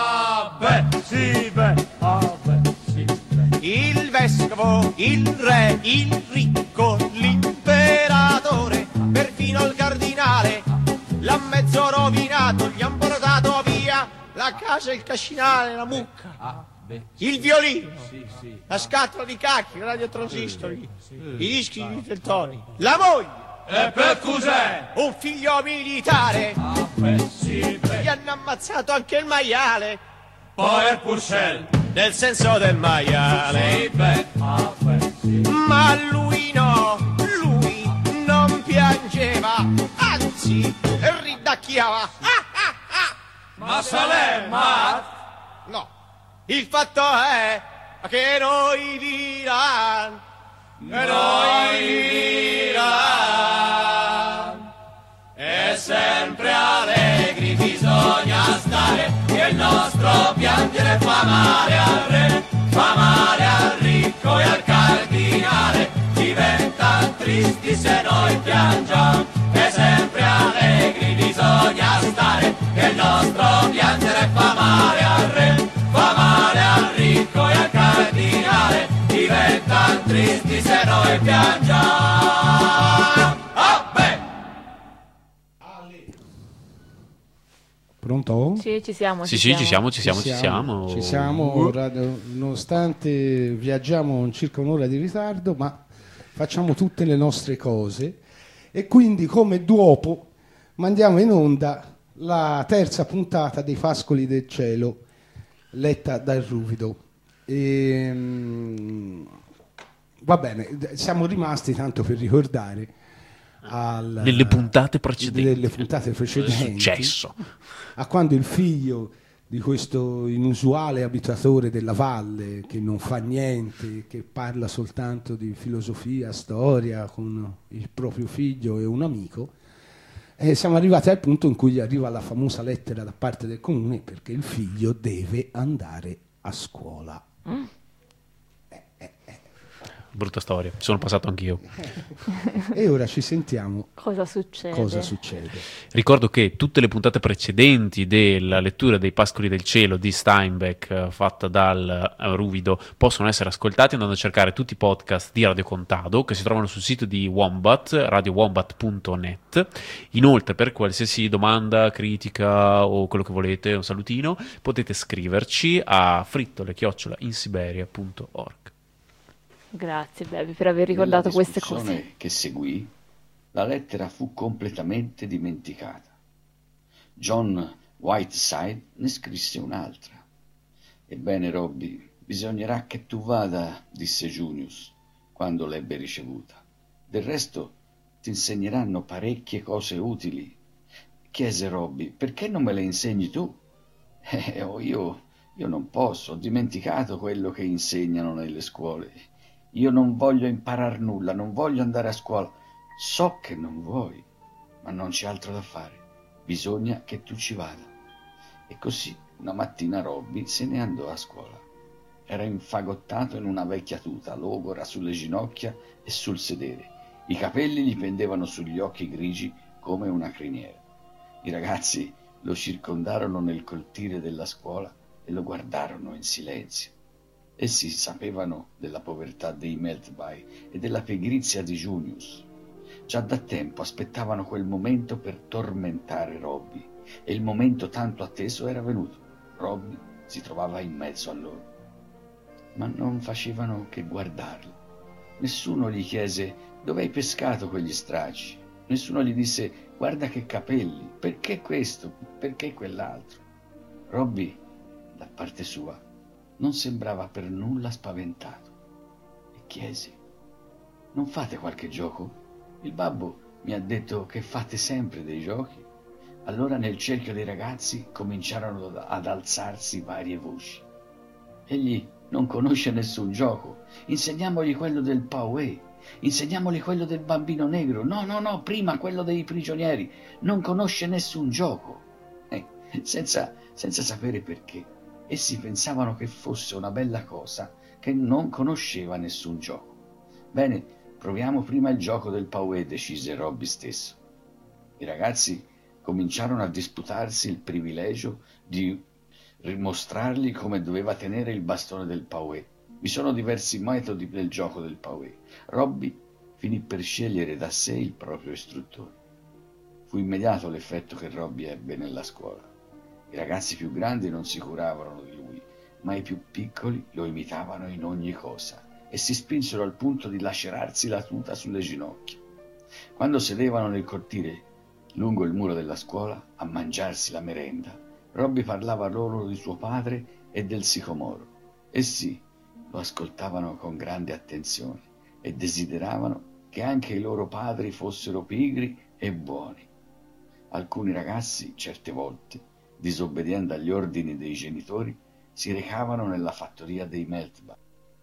Il vescovo, il re, il ricco, l'imperatore, perfino il cardinale l'ha mezzo rovinato, gli han portato via la casa, il cascinale, la mucca, il violino, la scatola di cacchi, i radiotransistori, i dischi di Teltoni, la moglie. E per cos'è? Un figlio militare, gli hanno ammazzato anche il maiale, Poi il Purcell. nel senso del maiale. ma lui no, lui non piangeva, anzi ridacchiava. Ma Salema! No, il fatto è che noi diranno, e sempre allegri bisogna stare, che il nostro piangere fa male al re, fa male al ricco e al cardinale, diventan tristi se noi piangiamo, e sempre allegri bisogna stare, che il nostro piangere fa male al re, fa male al ricco e al cardinale, diventan tristi se noi piangiamo. Oh, beh! Pronto? Sì, ci siamo. Sì, ci siamo. Ora, nonostante viaggiamo circa un'ora di ritardo, ma facciamo tutte le nostre cose e quindi come dopo mandiamo in onda la terza puntata dei Pascoli del Cielo, letta dal Ruvido. Va bene, siamo rimasti, tanto per ricordare, nelle puntate precedenti, è successo a quando il figlio di questo inusuale abitatore della valle, che non fa niente, che parla soltanto di filosofia, storia con il proprio figlio e un amico, siamo arrivati al punto in cui arriva la famosa lettera da parte del comune perché il figlio deve andare a scuola. Brutta storia, ci sono passato anch'io. E ora ci sentiamo Cosa succede. Ricordo che tutte le puntate precedenti della lettura dei Pascoli del Cielo di Steinbeck, fatta dal Ruvido, possono essere ascoltati andando a cercare tutti i podcast di Radio Contado che si trovano sul sito di Wombat, radiowombat.net. Inoltre, per qualsiasi domanda, critica o quello che volete, un salutino, potete scriverci a frittole@insiberia.org. Grazie Bevi per aver ricordato queste cose. Nella discussione che seguì, la lettera fu completamente dimenticata. John Whiteside ne scrisse un'altra. Ebbene, Robby, bisognerà che tu vada, disse Junius, quando l'ebbe ricevuta. Del resto ti insegneranno parecchie cose utili. Chiese Robby, perché non me le insegni tu? Io non posso, ho dimenticato quello che insegnano nelle scuole. Io non voglio imparare nulla, non voglio andare a scuola. So che non vuoi, ma non c'è altro da fare. Bisogna che tu ci vada. E così una mattina Robby se ne andò a scuola. Era infagottato in una vecchia tuta, logora sulle ginocchia e sul sedere. I capelli gli pendevano sugli occhi grigi come una criniera. I ragazzi lo circondarono nel cortile della scuola e lo guardarono in silenzio. Essi sapevano della povertà dei Meltby e della pigrizia di Junius. Già da tempo aspettavano quel momento per tormentare Robby, e il momento tanto atteso era venuto. Robby si trovava in mezzo a loro. Ma non facevano che guardarlo. Nessuno gli chiese dove hai pescato quegli stracci. Nessuno gli disse guarda che capelli, perché questo, perché quell'altro. Robby, da parte sua, non sembrava per nulla spaventato e chiese: non fate qualche gioco? Il babbo mi ha detto che fate sempre dei giochi. Allora nel cerchio dei ragazzi cominciarono ad alzarsi varie voci. Egli non conosce nessun gioco, insegniamogli quello del Paué, insegniamogli quello del bambino negro, no, prima quello dei prigionieri, non conosce nessun gioco. Senza sapere perché. Essi pensavano che fosse una bella cosa che non conosceva nessun gioco. Bene, proviamo prima il gioco del Paué, decise Robby stesso. I ragazzi cominciarono a disputarsi il privilegio di mostrargli come doveva tenere il bastone del Paué. Vi sono diversi metodi nel gioco del Paué. Robby finì per scegliere da sé il proprio istruttore. Fu immediato l'effetto che Robby ebbe nella scuola. I ragazzi più grandi non si curavano di lui, ma i più piccoli lo imitavano in ogni cosa e si spinsero al punto di lacerarsi la tuta sulle ginocchia. Quando sedevano nel cortile, lungo il muro della scuola, a mangiarsi la merenda, Robby parlava loro di suo padre e del sicomoro. Essi lo ascoltavano con grande attenzione e desideravano che anche i loro padri fossero pigri e buoni. Alcuni ragazzi, certe volte, disobbediendo agli ordini dei genitori, si recavano nella fattoria dei Meltbach.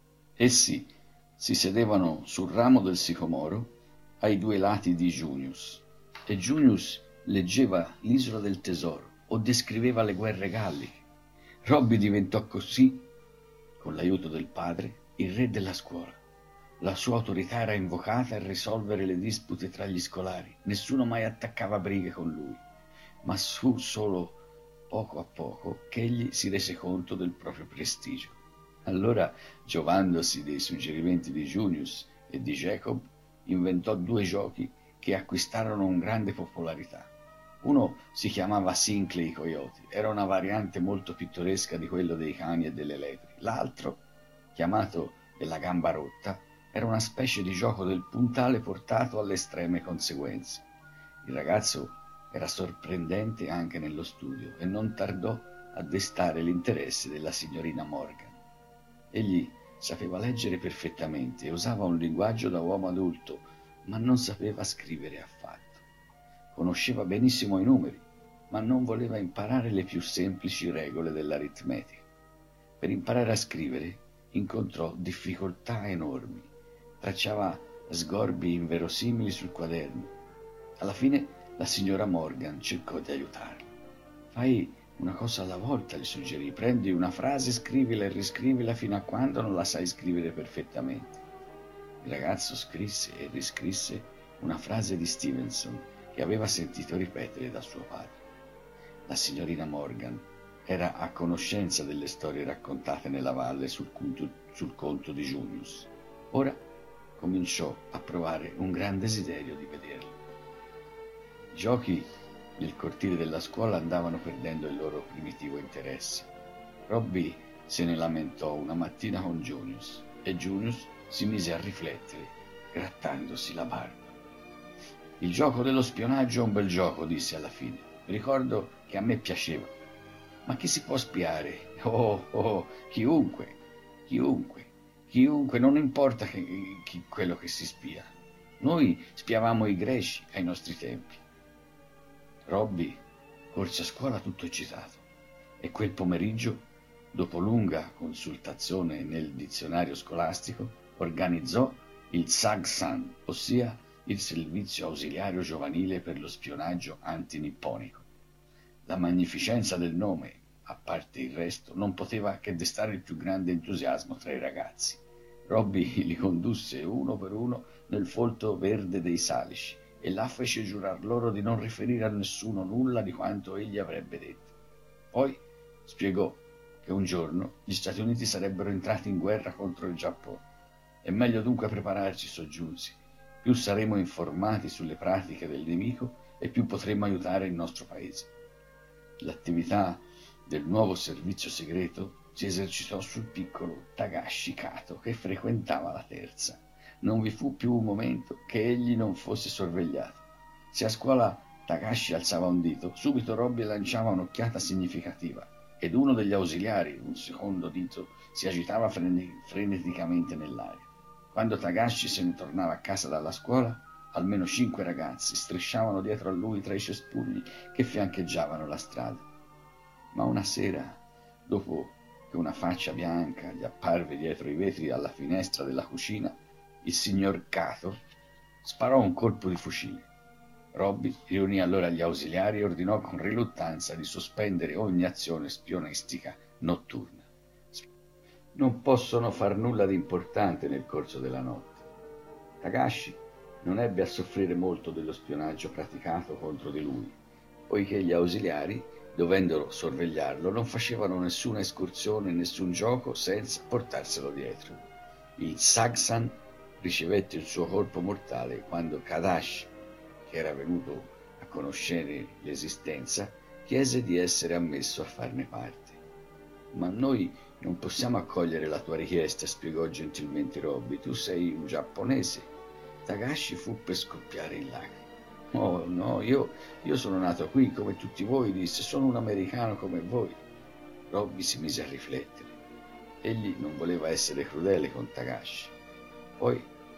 Essi si sedevano sul ramo del sicomoro ai due lati di Junius, e Junius leggeva l'Isola del Tesoro o descriveva le guerre galliche. Robby diventò così, con l'aiuto del padre, il re della scuola. La sua autorità era invocata a risolvere le dispute tra gli scolari. Nessuno mai attaccava brighe con lui, ma fu solo poco a poco che egli si rese conto del proprio prestigio. Allora, giovandosi dei suggerimenti di Junius e di Jacob, inventò due giochi che acquistarono una grande popolarità. Uno si chiamava Sinclair Coyote, era una variante molto pittoresca di quello dei cani e delle lepri. L'altro, chiamato della gamba rotta, era una specie di gioco del puntale portato alle estreme conseguenze. Il ragazzo era sorprendente anche nello studio e non tardò a destare l'interesse della signorina Morgan. Egli sapeva leggere perfettamente e usava un linguaggio da uomo adulto, ma non sapeva scrivere affatto. Conosceva benissimo i numeri, ma non voleva imparare le più semplici regole dell'aritmetica. Per imparare a scrivere incontrò difficoltà enormi. Tracciava sgorbi inverosimili sul quaderno. Alla fine la signora Morgan cercò di aiutarlo. «Fai una cosa alla volta», gli suggerì. «Prendi una frase, scrivila e riscrivila fino a quando non la sai scrivere perfettamente». Il ragazzo scrisse e riscrisse una frase di Stevenson che aveva sentito ripetere da suo padre. La signorina Morgan era a conoscenza delle storie raccontate nella valle sul conto di Junius. Ora cominciò a provare un gran desiderio di vederlo. I giochi nel cortile della scuola andavano perdendo il loro primitivo interesse. Robby se ne lamentò una mattina con Junius e Junius si mise a riflettere, grattandosi la barba. «Il gioco dello spionaggio è un bel gioco», disse alla fine. «Ricordo che a me piaceva. Ma chi si può spiare? Chiunque, non importa quello che si spia. Noi spiavamo i greci ai nostri tempi». Robby corse a scuola tutto eccitato e quel pomeriggio, dopo lunga consultazione nel dizionario scolastico, organizzò il SAGSAN, ossia il servizio ausiliario giovanile per lo spionaggio antinipponico. La magnificenza del nome, a parte il resto, non poteva che destare il più grande entusiasmo tra i ragazzi. Robby li condusse uno per uno nel folto verde dei Salici e là fece giurar loro di non riferire a nessuno nulla di quanto egli avrebbe detto. Poi spiegò che un giorno gli Stati Uniti sarebbero entrati in guerra contro il Giappone. «È meglio dunque prepararci», soggiunse. «Più saremo informati sulle pratiche del nemico e più potremo aiutare il nostro paese». L'attività del nuovo servizio segreto si esercitò sul piccolo Takashi Kato, che frequentava la terza. Non vi fu più un momento che egli non fosse sorvegliato. Se a scuola Takashi alzava un dito, subito Robby lanciava un'occhiata significativa ed uno degli ausiliari, un secondo dito, si agitava freneticamente nell'aria. Quando Takashi se ne tornava a casa dalla scuola, almeno 5 ragazzi strisciavano dietro a lui tra i cespugli che fiancheggiavano la strada. Ma una sera, dopo che una faccia bianca gli apparve dietro i vetri alla finestra della cucina, il signor Kato sparò un colpo di fucile. Robby riunì allora gli ausiliari e ordinò con riluttanza di sospendere ogni azione spionistica notturna. Non possono far nulla di importante nel corso della notte. Takashi non ebbe a soffrire molto dello spionaggio praticato contro di lui, poiché gli ausiliari, dovendo sorvegliarlo, non facevano nessuna escursione, nessun gioco senza portarselo dietro. Il Sagsan ricevette il suo colpo mortale quando Kadashi, che era venuto a conoscere l'esistenza, chiese di essere ammesso a farne parte. «Ma noi non possiamo accogliere la tua richiesta», spiegò gentilmente Robby. «Tu sei un giapponese». Takashi fu per scoppiare in lacrime. «Oh no, io sono nato qui come tutti voi», disse. «Sono un americano come voi». Robby si mise a riflettere. Egli non voleva essere crudele con Takashi. Poi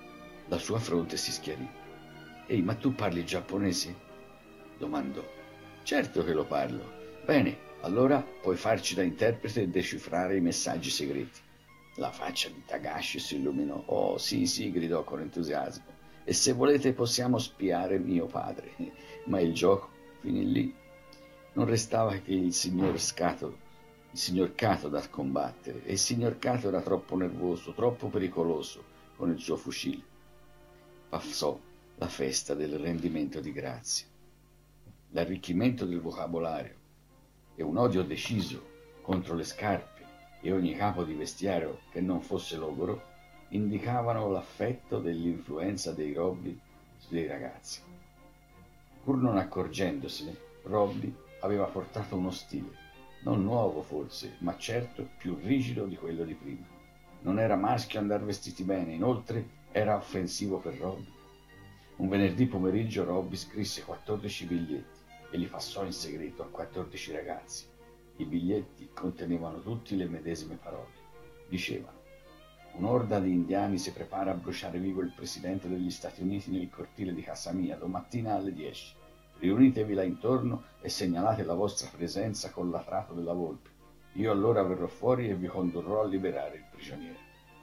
La sua fronte si schiarì. «Ehi, ma tu parli giapponese?» domandò. «Certo che lo parlo. Bene, allora puoi farci da interprete e decifrare i messaggi segreti». La faccia di Tagashi si illuminò. «Oh, sì, sì», gridò con entusiasmo. «E se volete possiamo spiare mio padre». Ma il gioco finì lì. Non restava che il signor Kato da combattere, e il signor Kato era troppo nervoso, troppo pericoloso con il suo fucile. Passò la festa del rendimento di grazia. L'arricchimento del vocabolario e un odio deciso contro le scarpe e ogni capo di vestiario che non fosse logoro indicavano l'affetto dell'influenza dei Robby sui ragazzi. Pur non accorgendosene, Robby aveva portato uno stile, non nuovo forse, ma certo più rigido di quello di prima. Non era maschio andar vestiti bene, inoltre era offensivo per Robby. Un venerdì pomeriggio Robby scrisse 14 biglietti e li passò in segreto a 14 ragazzi. I biglietti contenevano tutti le medesime parole. Dicevano: un'orda di indiani si prepara a bruciare vivo il presidente degli Stati Uniti nel cortile di casa mia domattina alle 10. Riunitevi là intorno e segnalate la vostra presenza con l'atrato della volpe. Io allora verrò fuori e vi condurrò a liberare il prigioniero.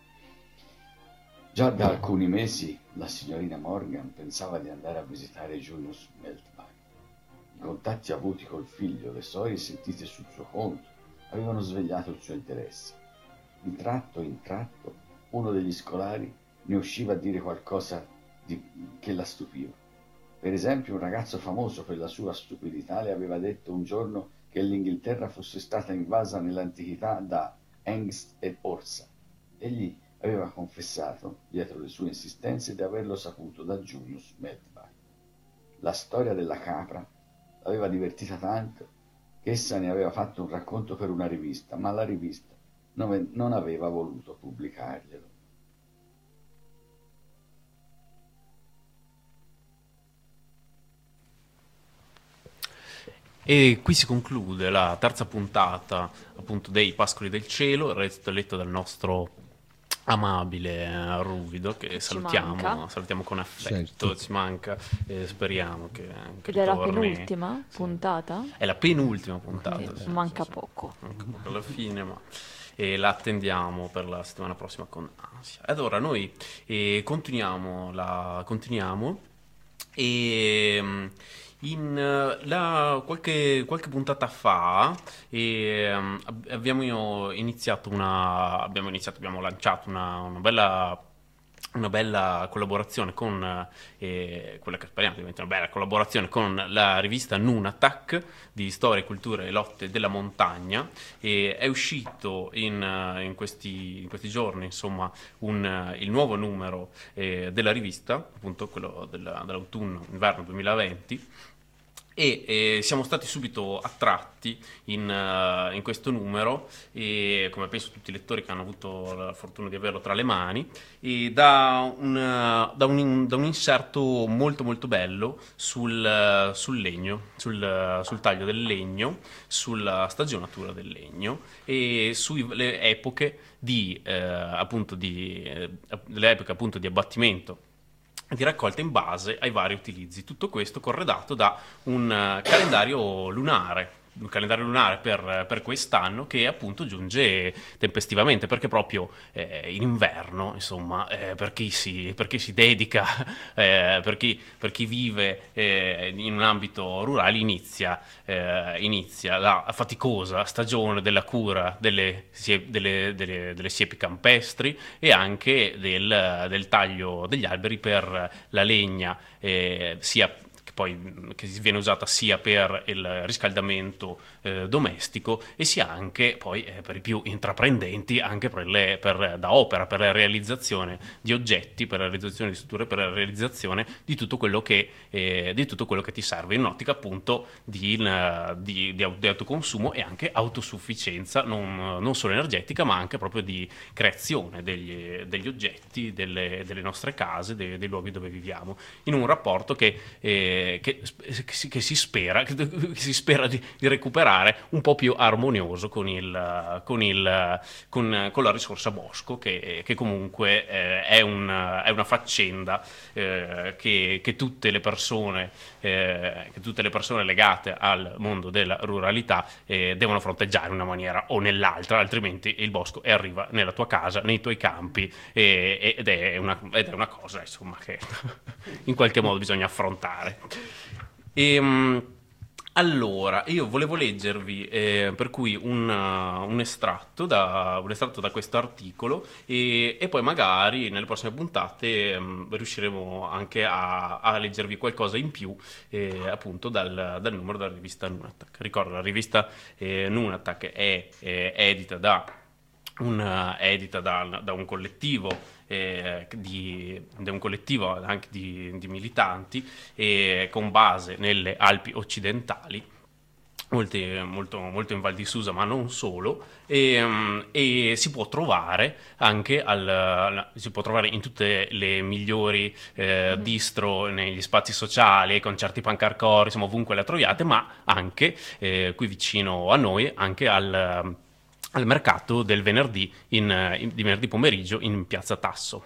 Già da alcuni mesi la signorina Morgan pensava di andare a visitare Junius Meltbach. I contatti avuti col figlio, le storie sentite sul suo conto, avevano svegliato il suo interesse. Di tratto in tratto uno degli scolari ne usciva a dire qualcosa che la stupiva. Per esempio, un ragazzo famoso per la sua stupidità le aveva detto un giorno che l'Inghilterra fosse stata invasa nell'antichità da Hengst e Orsa. Egli aveva confessato, dietro le sue insistenze, di averlo saputo da Junius Meltbach. La storia della capra l'aveva divertita tanto che essa ne aveva fatto un racconto per una rivista, ma la rivista non aveva voluto pubblicarglielo. E qui si conclude la terza puntata appunto dei Pascoli del Cielo, letto dal nostro amabile Ruvido, che salutiamo con affetto. Certo. Ci manca, speriamo che Ed è la ritorni. penultima puntata? È la penultima puntata, sì, Manca poco. manca poco alla fine, ma la attendiamo per la settimana prossima con ansia. Ed ora noi continuiamo e qualche puntata fa abbiamo lanciato una bella collaborazione con quella che speriamo diventi una bella collaborazione con la rivista Nunatak di storia, cultura e lotte della montagna, e è uscito in questi giorni, insomma, il nuovo numero della rivista, appunto quello dell'autunno-inverno 2020. E siamo stati subito attratti in questo numero, e come penso tutti i lettori che hanno avuto la fortuna di averlo tra le mani, e da un inserto molto molto bello sul legno, sul taglio del legno, sulla stagionatura del legno e sulle epoche delle epoche appunto di abbattimento, di raccolta in base ai vari utilizzi. Tutto questo corredato da un calendario lunare per quest'anno, che appunto giunge tempestivamente, perché proprio in inverno, insomma, per chi si dedica, per chi vive in un ambito rurale, inizia la faticosa stagione della cura delle siepi campestri e anche del taglio degli alberi per la legna, sia che viene usata sia per il riscaldamento domestico, e sia anche poi per i più intraprendenti anche da opera, per la realizzazione di oggetti, per la realizzazione di strutture, per la realizzazione di tutto quello che ti serve in un'ottica appunto di autoconsumo e anche autosufficienza, non solo energetica, ma anche proprio di creazione degli oggetti, delle nostre case, dei luoghi dove viviamo, in un rapporto che che si spera di recuperare un po' più armonioso con la risorsa bosco, che comunque è una faccenda che tutte le persone legate al mondo della ruralità devono fronteggiare in una maniera o nell'altra, altrimenti il bosco arriva nella tua casa, nei tuoi campi, ed è una cosa, insomma, che in qualche modo bisogna affrontare. Allora, io volevo leggervi per cui un estratto da questo articolo, e poi magari nelle prossime puntate riusciremo anche a leggervi qualcosa in più, appunto dal numero della rivista Nunatak. Ricordo, la rivista Nunatak è edita da un collettivo anche di militanti, con base nelle Alpi occidentali, molto in Val di Susa, ma non solo, e si può trovare anche in tutte le migliori distro, negli spazi sociali, ai concerti punk hardcore, insomma ovunque la troviate, ma anche qui vicino a noi, anche al mercato del venerdì di venerdì pomeriggio in Piazza Tasso.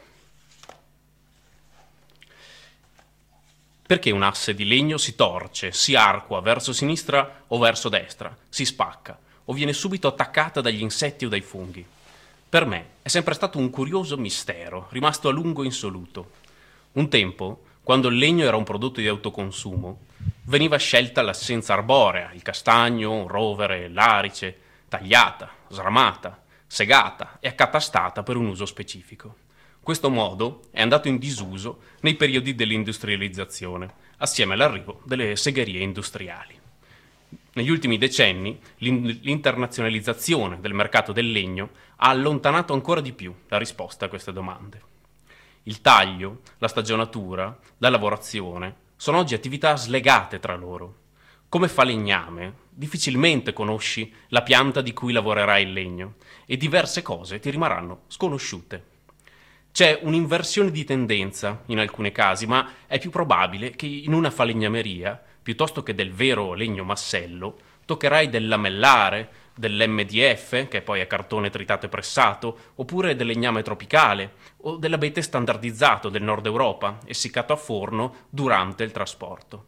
Perché un asse di legno si torce, si arcua verso sinistra o verso destra, si spacca o viene subito attaccata dagli insetti o dai funghi? Per me è sempre stato un curioso mistero, rimasto a lungo insoluto. Un tempo, quando il legno era un prodotto di autoconsumo, veniva scelta l'essenza arborea, il castagno, rovere, l'arice, tagliata, sramata, segata e accatastata per un uso specifico. Questo modo è andato in disuso nei periodi dell'industrializzazione, assieme all'arrivo delle segherie industriali. Negli ultimi decenni l'internazionalizzazione del mercato del legno ha allontanato ancora di più la risposta a queste domande. Il taglio, la stagionatura, la lavorazione sono oggi attività slegate tra loro. Come falegname, difficilmente conosci la pianta di cui lavorerai il legno e diverse cose ti rimarranno sconosciute. C'è un'inversione di tendenza in alcuni casi, ma è più probabile che in una falegnameria, piuttosto che del vero legno massello, toccherai del lamellare, dell'MDF, che poi è cartone tritato e pressato, oppure del legname tropicale, o dell'abete standardizzato del nord Europa, essiccato a forno durante il trasporto.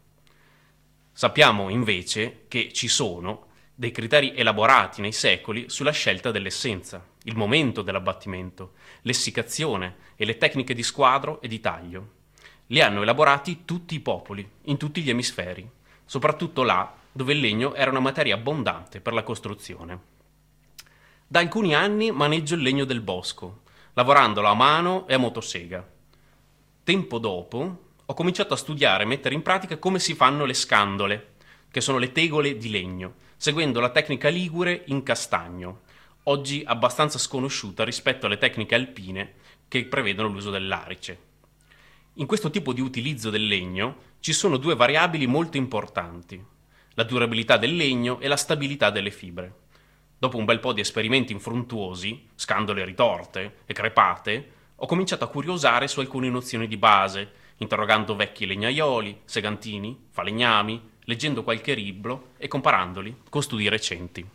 Sappiamo invece che ci sono dei criteri elaborati nei secoli sulla scelta dell'essenza, il momento dell'abbattimento, l'essiccazione e le tecniche di squadro e di taglio. Li hanno elaborati tutti i popoli, in tutti gli emisferi, soprattutto là dove il legno era una materia abbondante per la costruzione. Da alcuni anni maneggio il legno del bosco, lavorandolo a mano e a motosega. Tempo dopo ho cominciato a studiare e mettere in pratica come si fanno le scandole, che sono le tegole di legno, seguendo la tecnica ligure in castagno, oggi abbastanza sconosciuta rispetto alle tecniche alpine che prevedono l'uso dell'arice. In questo tipo di utilizzo del legno ci sono due variabili molto importanti: la durabilità del legno e la stabilità delle fibre. Dopo un bel po' di esperimenti infruttuosi, scandole ritorte e crepate, ho cominciato a curiosare su alcune nozioni di base, interrogando vecchi legnaioli, segantini, falegnami, leggendo qualche libro e comparandoli con studi recenti.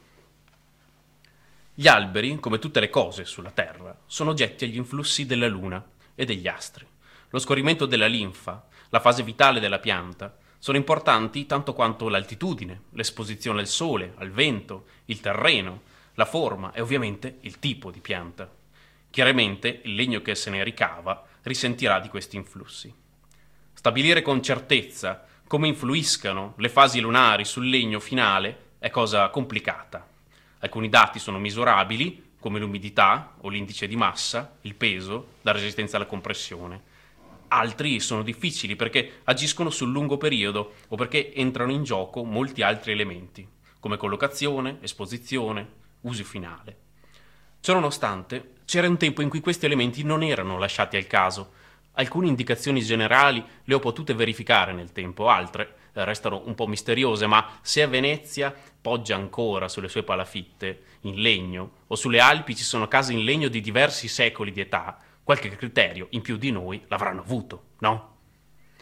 Gli alberi, come tutte le cose sulla Terra, sono oggetti agli influssi della Luna e degli astri. Lo scorrimento della linfa, la fase vitale della pianta, sono importanti tanto quanto l'altitudine, l'esposizione al sole, al vento, il terreno, la forma e ovviamente il tipo di pianta. Chiaramente il legno che se ne ricava risentirà di questi influssi. Stabilire con certezza come influiscano le fasi lunari sul legno finale è cosa complicata. Alcuni dati sono misurabili, come l'umidità o l'indice di massa, il peso, la resistenza alla compressione. Altri sono difficili perché agiscono sul lungo periodo o perché entrano in gioco molti altri elementi, come collocazione, esposizione, uso finale. Ciononostante, c'era un tempo in cui questi elementi non erano lasciati al caso. Alcune indicazioni generali le ho potute verificare nel tempo, altre restano un po' misteriose, ma se a Venezia poggia ancora sulle sue palafitte in legno o sulle Alpi ci sono case in legno di diversi secoli di età, qualche criterio in più di noi l'avranno avuto, no?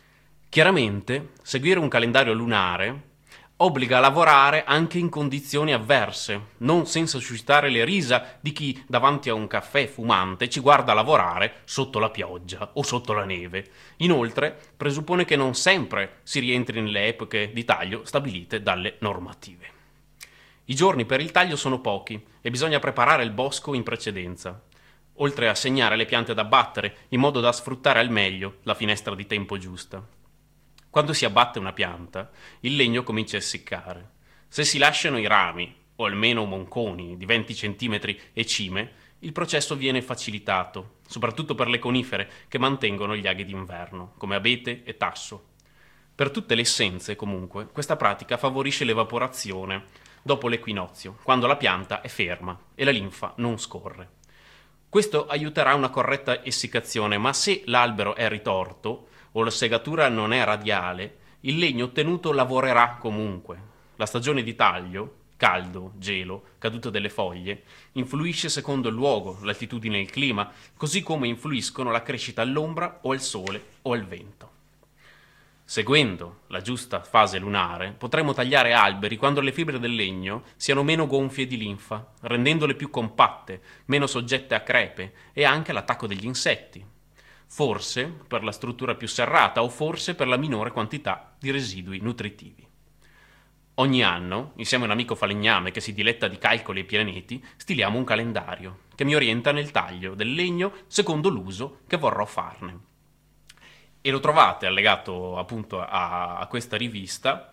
Chiaramente, seguire un calendario lunare obbliga a lavorare anche in condizioni avverse, non senza suscitare le risa di chi davanti a un caffè fumante ci guarda lavorare sotto la pioggia o sotto la neve. Inoltre, presuppone che non sempre si rientri nelle epoche di taglio stabilite dalle normative. I giorni per il taglio sono pochi e bisogna preparare il bosco in precedenza, oltre a segnare le piante da abbattere in modo da sfruttare al meglio la finestra di tempo giusta. Quando si abbatte una pianta, il legno comincia a essiccare. Se si lasciano i rami, o almeno monconi di 20 cm e cime, il processo viene facilitato, soprattutto per le conifere che mantengono gli aghi d'inverno, come abete e tasso. Per tutte le essenze, comunque, questa pratica favorisce l'evaporazione dopo l'equinozio, quando la pianta è ferma e la linfa non scorre. Questo aiuterà una corretta essiccazione, ma se l'albero è ritorto o la segatura non è radiale, il legno ottenuto lavorerà comunque. La stagione di taglio, caldo, gelo, caduta delle foglie, influisce secondo il luogo, l'altitudine e il clima, così come influiscono la crescita all'ombra o al sole o al vento. Seguendo la giusta fase lunare, potremo tagliare alberi quando le fibre del legno siano meno gonfie di linfa, rendendole più compatte, meno soggette a crepe e anche all'attacco degli insetti. Forse per la struttura più serrata o forse per la minore quantità di residui nutritivi. Ogni anno, insieme a un amico falegname che si diletta di calcoli e pianeti, stiliamo un calendario che mi orienta nel taglio del legno secondo l'uso che vorrò farne. E lo trovate allegato appunto a questa rivista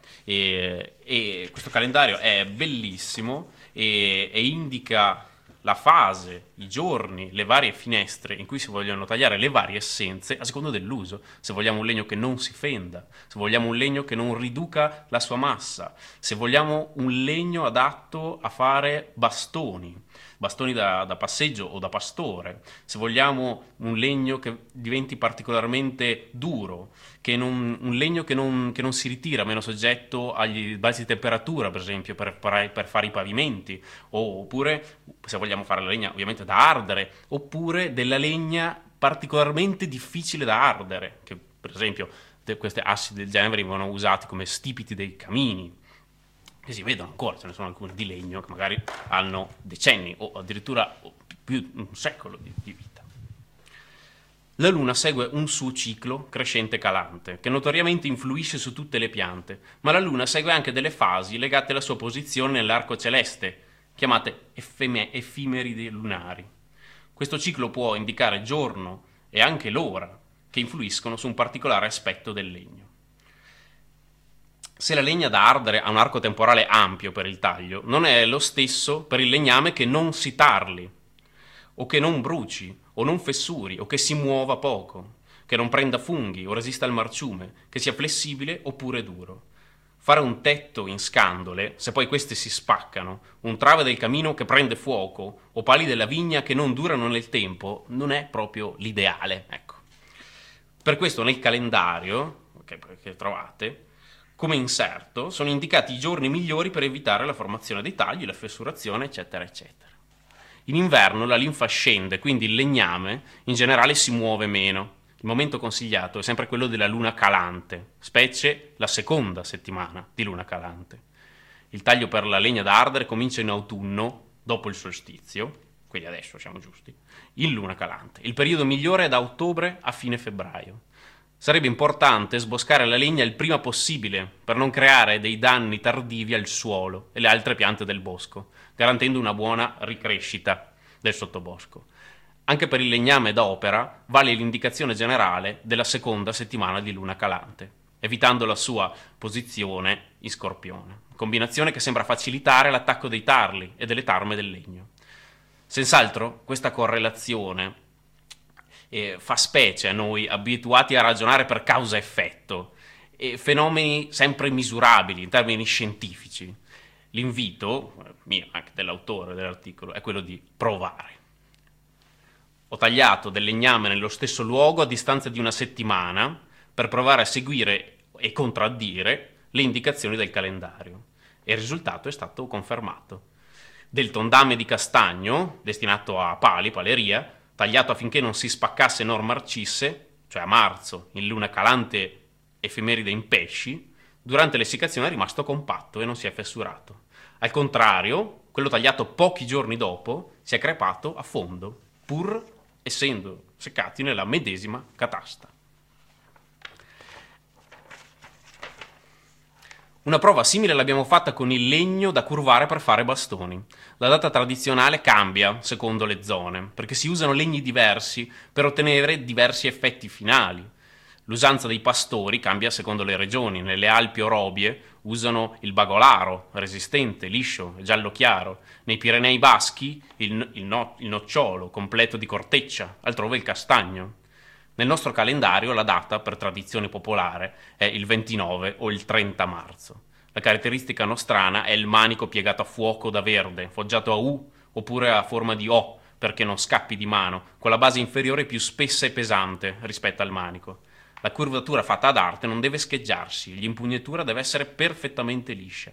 e questo calendario è bellissimo e indica la fase, i giorni, le varie finestre in cui si vogliono tagliare le varie essenze a seconda dell'uso. Se vogliamo un legno che non si fenda, se vogliamo un legno che non riduca la sua massa, se vogliamo un legno adatto a fare bastoni da passeggio o da pastore, se vogliamo un legno che diventi particolarmente duro, un legno che non si ritira, meno soggetto agli bassi di temperatura, per esempio, per fare i pavimenti, oppure se vogliamo fare la legna ovviamente da ardere, oppure della legna particolarmente difficile da ardere, che per esempio queste assi del genere vengono usati come stipiti dei camini, che si vedono ancora, ce ne sono alcune di legno che magari hanno decenni o addirittura più un secolo di vita. La luna segue un suo ciclo crescente-calante, che notoriamente influisce su tutte le piante, ma la luna segue anche delle fasi legate alla sua posizione nell'arco celeste, chiamate effimeri lunari. Questo ciclo può indicare giorno e anche l'ora, che influiscono su un particolare aspetto del legno. Se la legna da ardere ha un arco temporale ampio per il taglio, non è lo stesso per il legname che non si tarli, o che non bruci, o non fessuri, o che si muova poco, che non prenda funghi o resista al marciume, che sia flessibile oppure duro. Fare un tetto in scandole, se poi queste si spaccano, un trave del camino che prende fuoco, o pali della vigna che non durano nel tempo, non è proprio l'ideale. Ecco. Per questo nel calendario che trovate, come inserto, sono indicati i giorni migliori per evitare la formazione dei tagli, la fessurazione, eccetera, eccetera. In inverno la linfa scende, quindi il legname in generale si muove meno. Il momento consigliato è sempre quello della luna calante, specie la seconda settimana di luna calante. Il taglio per la legna da ardere comincia in autunno, dopo il solstizio, quindi adesso siamo giusti, in luna calante. Il periodo migliore è da ottobre a fine febbraio. Sarebbe importante sboscare la legna il prima possibile per non creare dei danni tardivi al suolo e le altre piante del bosco, garantendo una buona ricrescita del sottobosco. Anche per il legname da opera vale l'indicazione generale della seconda settimana di luna calante, evitando la sua posizione in Scorpione, combinazione che sembra facilitare l'attacco dei tarli e delle tarme del legno. Senz'altro questa correlazione fa specie a noi abituati a ragionare per causa-effetto e fenomeni sempre misurabili in termini scientifici. L'invito, mio, anche dell'autore dell'articolo, è quello di provare. Ho tagliato del legname nello stesso luogo a distanza di una settimana per provare a seguire e contraddire le indicazioni del calendario e il risultato è stato confermato. Del tondame di castagno, destinato a paleria, tagliato affinché non si spaccasse e non marcisse, cioè a marzo, in luna calante effemeride in pesci, durante l'essiccazione è rimasto compatto e non si è fessurato. Al contrario, quello tagliato pochi giorni dopo si è crepato a fondo, pur essendo seccati nella medesima catasta. Una prova simile l'abbiamo fatta con il legno da curvare per fare bastoni. La data tradizionale cambia secondo le zone, perché si usano legni diversi per ottenere diversi effetti finali. L'usanza dei pastori cambia secondo le regioni. Nelle Alpi Orobie usano il bagolaro, resistente, liscio, giallo chiaro. Nei Pirenei Baschi il nocciolo, completo di corteccia, altrove il castagno. Nel nostro calendario la data, per tradizione popolare, è il 29 o il 30 marzo. La caratteristica nostrana è il manico piegato a fuoco da verde, foggiato a U oppure a forma di O, perché non scappi di mano, con la base inferiore più spessa e pesante rispetto al manico. La curvatura fatta ad arte non deve scheggiarsi, l'impugnatura deve essere perfettamente liscia.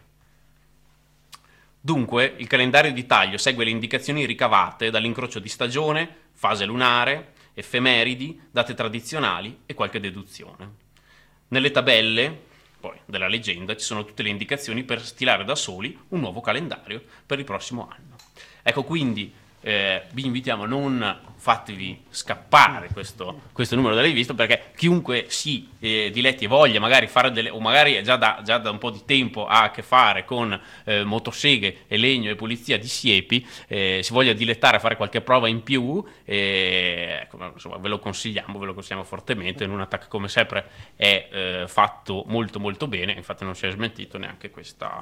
Dunque, il calendario di taglio segue le indicazioni ricavate dall'incrocio di stagione, fase lunare, effemeridi, date tradizionali e qualche deduzione. Nelle tabelle, poi, della leggenda ci sono tutte le indicazioni per stilare da soli un nuovo calendario per il prossimo anno. Ecco, quindi vi invitiamo a non fatevi scappare questo numero della rivista, perché chiunque si diletti e voglia magari fare delle, o magari è già da un po' di tempo ha a che fare con motoseghe e legno e pulizia di siepi, si voglia dilettare a fare qualche prova in più, ecco, insomma, ve lo consigliamo fortemente. In un attacco, come sempre, è fatto molto molto bene, infatti non si è smentito neanche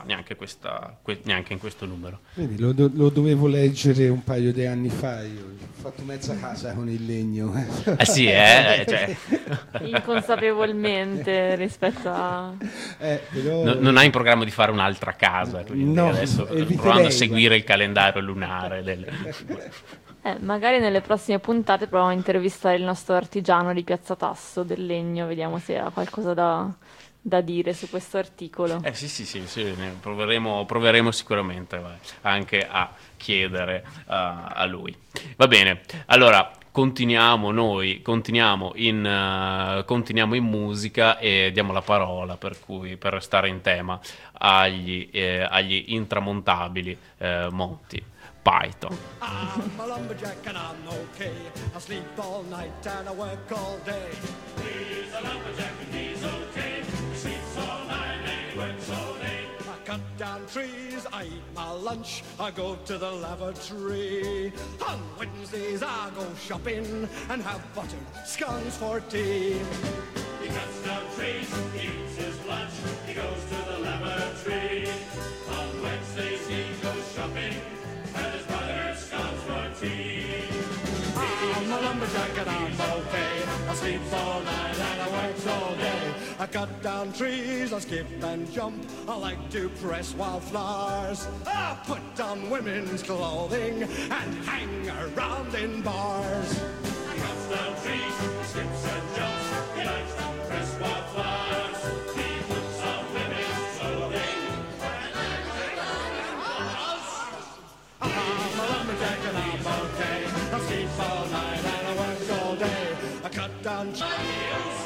in questo numero. Quindi lo dovevo leggere un paio di anni fa, io ho fatto mezza casa con il legno. Sì, cioè. Inconsapevolmente rispetto a... però... non hai in programma di fare un'altra casa, quindi no, adesso provando a seguire il calendario lunare magari nelle prossime puntate proviamo a intervistare il nostro artigiano di Piazza Tasso del legno, vediamo se ha qualcosa da dire su questo articolo. Sì, proveremo sicuramente anche a chiedere a lui. Va bene, allora continuiamo in musica e diamo la parola, per restare in tema, agli intramontabili Monty Python. I'm a lumberjack and I'm okay. I sleep all night and I work all day. He's a lumberjack and he's okay. He sleeps all night and he works all day. I cut down trees, I eat my lunch, I go to the lavatory. On Wednesdays I go shopping and have buttered scones for tea. He cuts down trees, he eats his lunch, he goes to the lavatory. On Wednesdays he goes shopping and his buttered scones for tea. I'm a lumberjack and I'm okay. I sleep all night and I work all day. I cut down trees, I skip and jump. I like to press wildflowers. I put on women's clothing and hang around in bars. He cuts down trees, skips and jumps. He likes to press wildflowers. He puts on women's clothing and hangs around in bars. I'm a lumberjack and I'm okay. I sleep all night and I work all day. I cut down trees.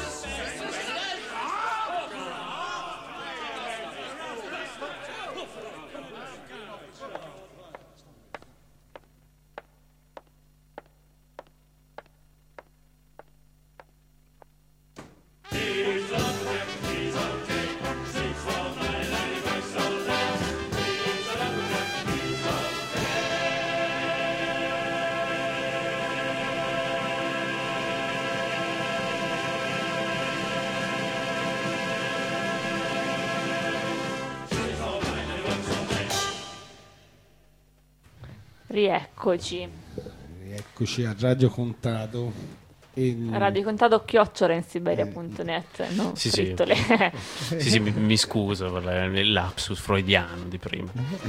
Rieccoci a Radio Contado. Radio Contado @insiberia.net. Non scritto le... sì, mi scuso per il lapsus freudiano di prima.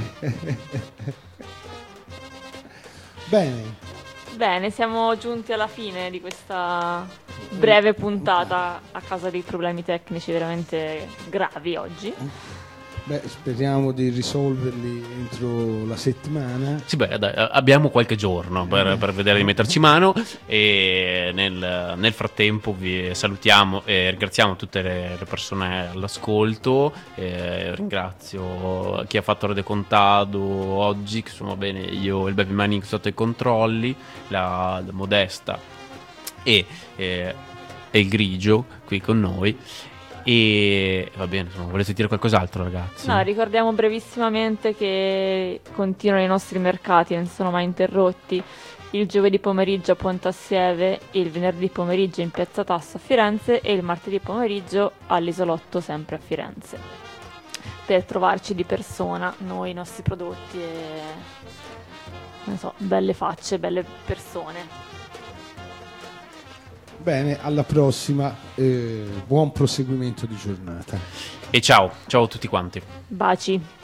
Bene, siamo giunti alla fine di questa breve puntata a causa dei problemi tecnici veramente gravi oggi. Beh, speriamo di risolverli entro la settimana. Sì, beh, dai, abbiamo qualche giorno per vedere di metterci mano, e nel frattempo vi salutiamo e ringraziamo tutte le persone all'ascolto. Ringrazio chi ha fatto Rede Contado oggi, che sono bene io, il Baby Manic sotto i controlli, la Modesta e il Grigio qui con noi. E va bene, insomma, volete dire qualcos'altro, ragazzi? No, ricordiamo brevissimamente che continuano i nostri mercati, non sono mai interrotti. Il giovedì pomeriggio a Pontassieve, il venerdì pomeriggio in Piazza Tasso a Firenze e il martedì pomeriggio all'Isolotto, sempre a Firenze, per trovarci di persona, noi, i nostri prodotti e non so, belle facce, belle persone. Bene, alla prossima, buon proseguimento di giornata. E ciao a tutti quanti. Baci.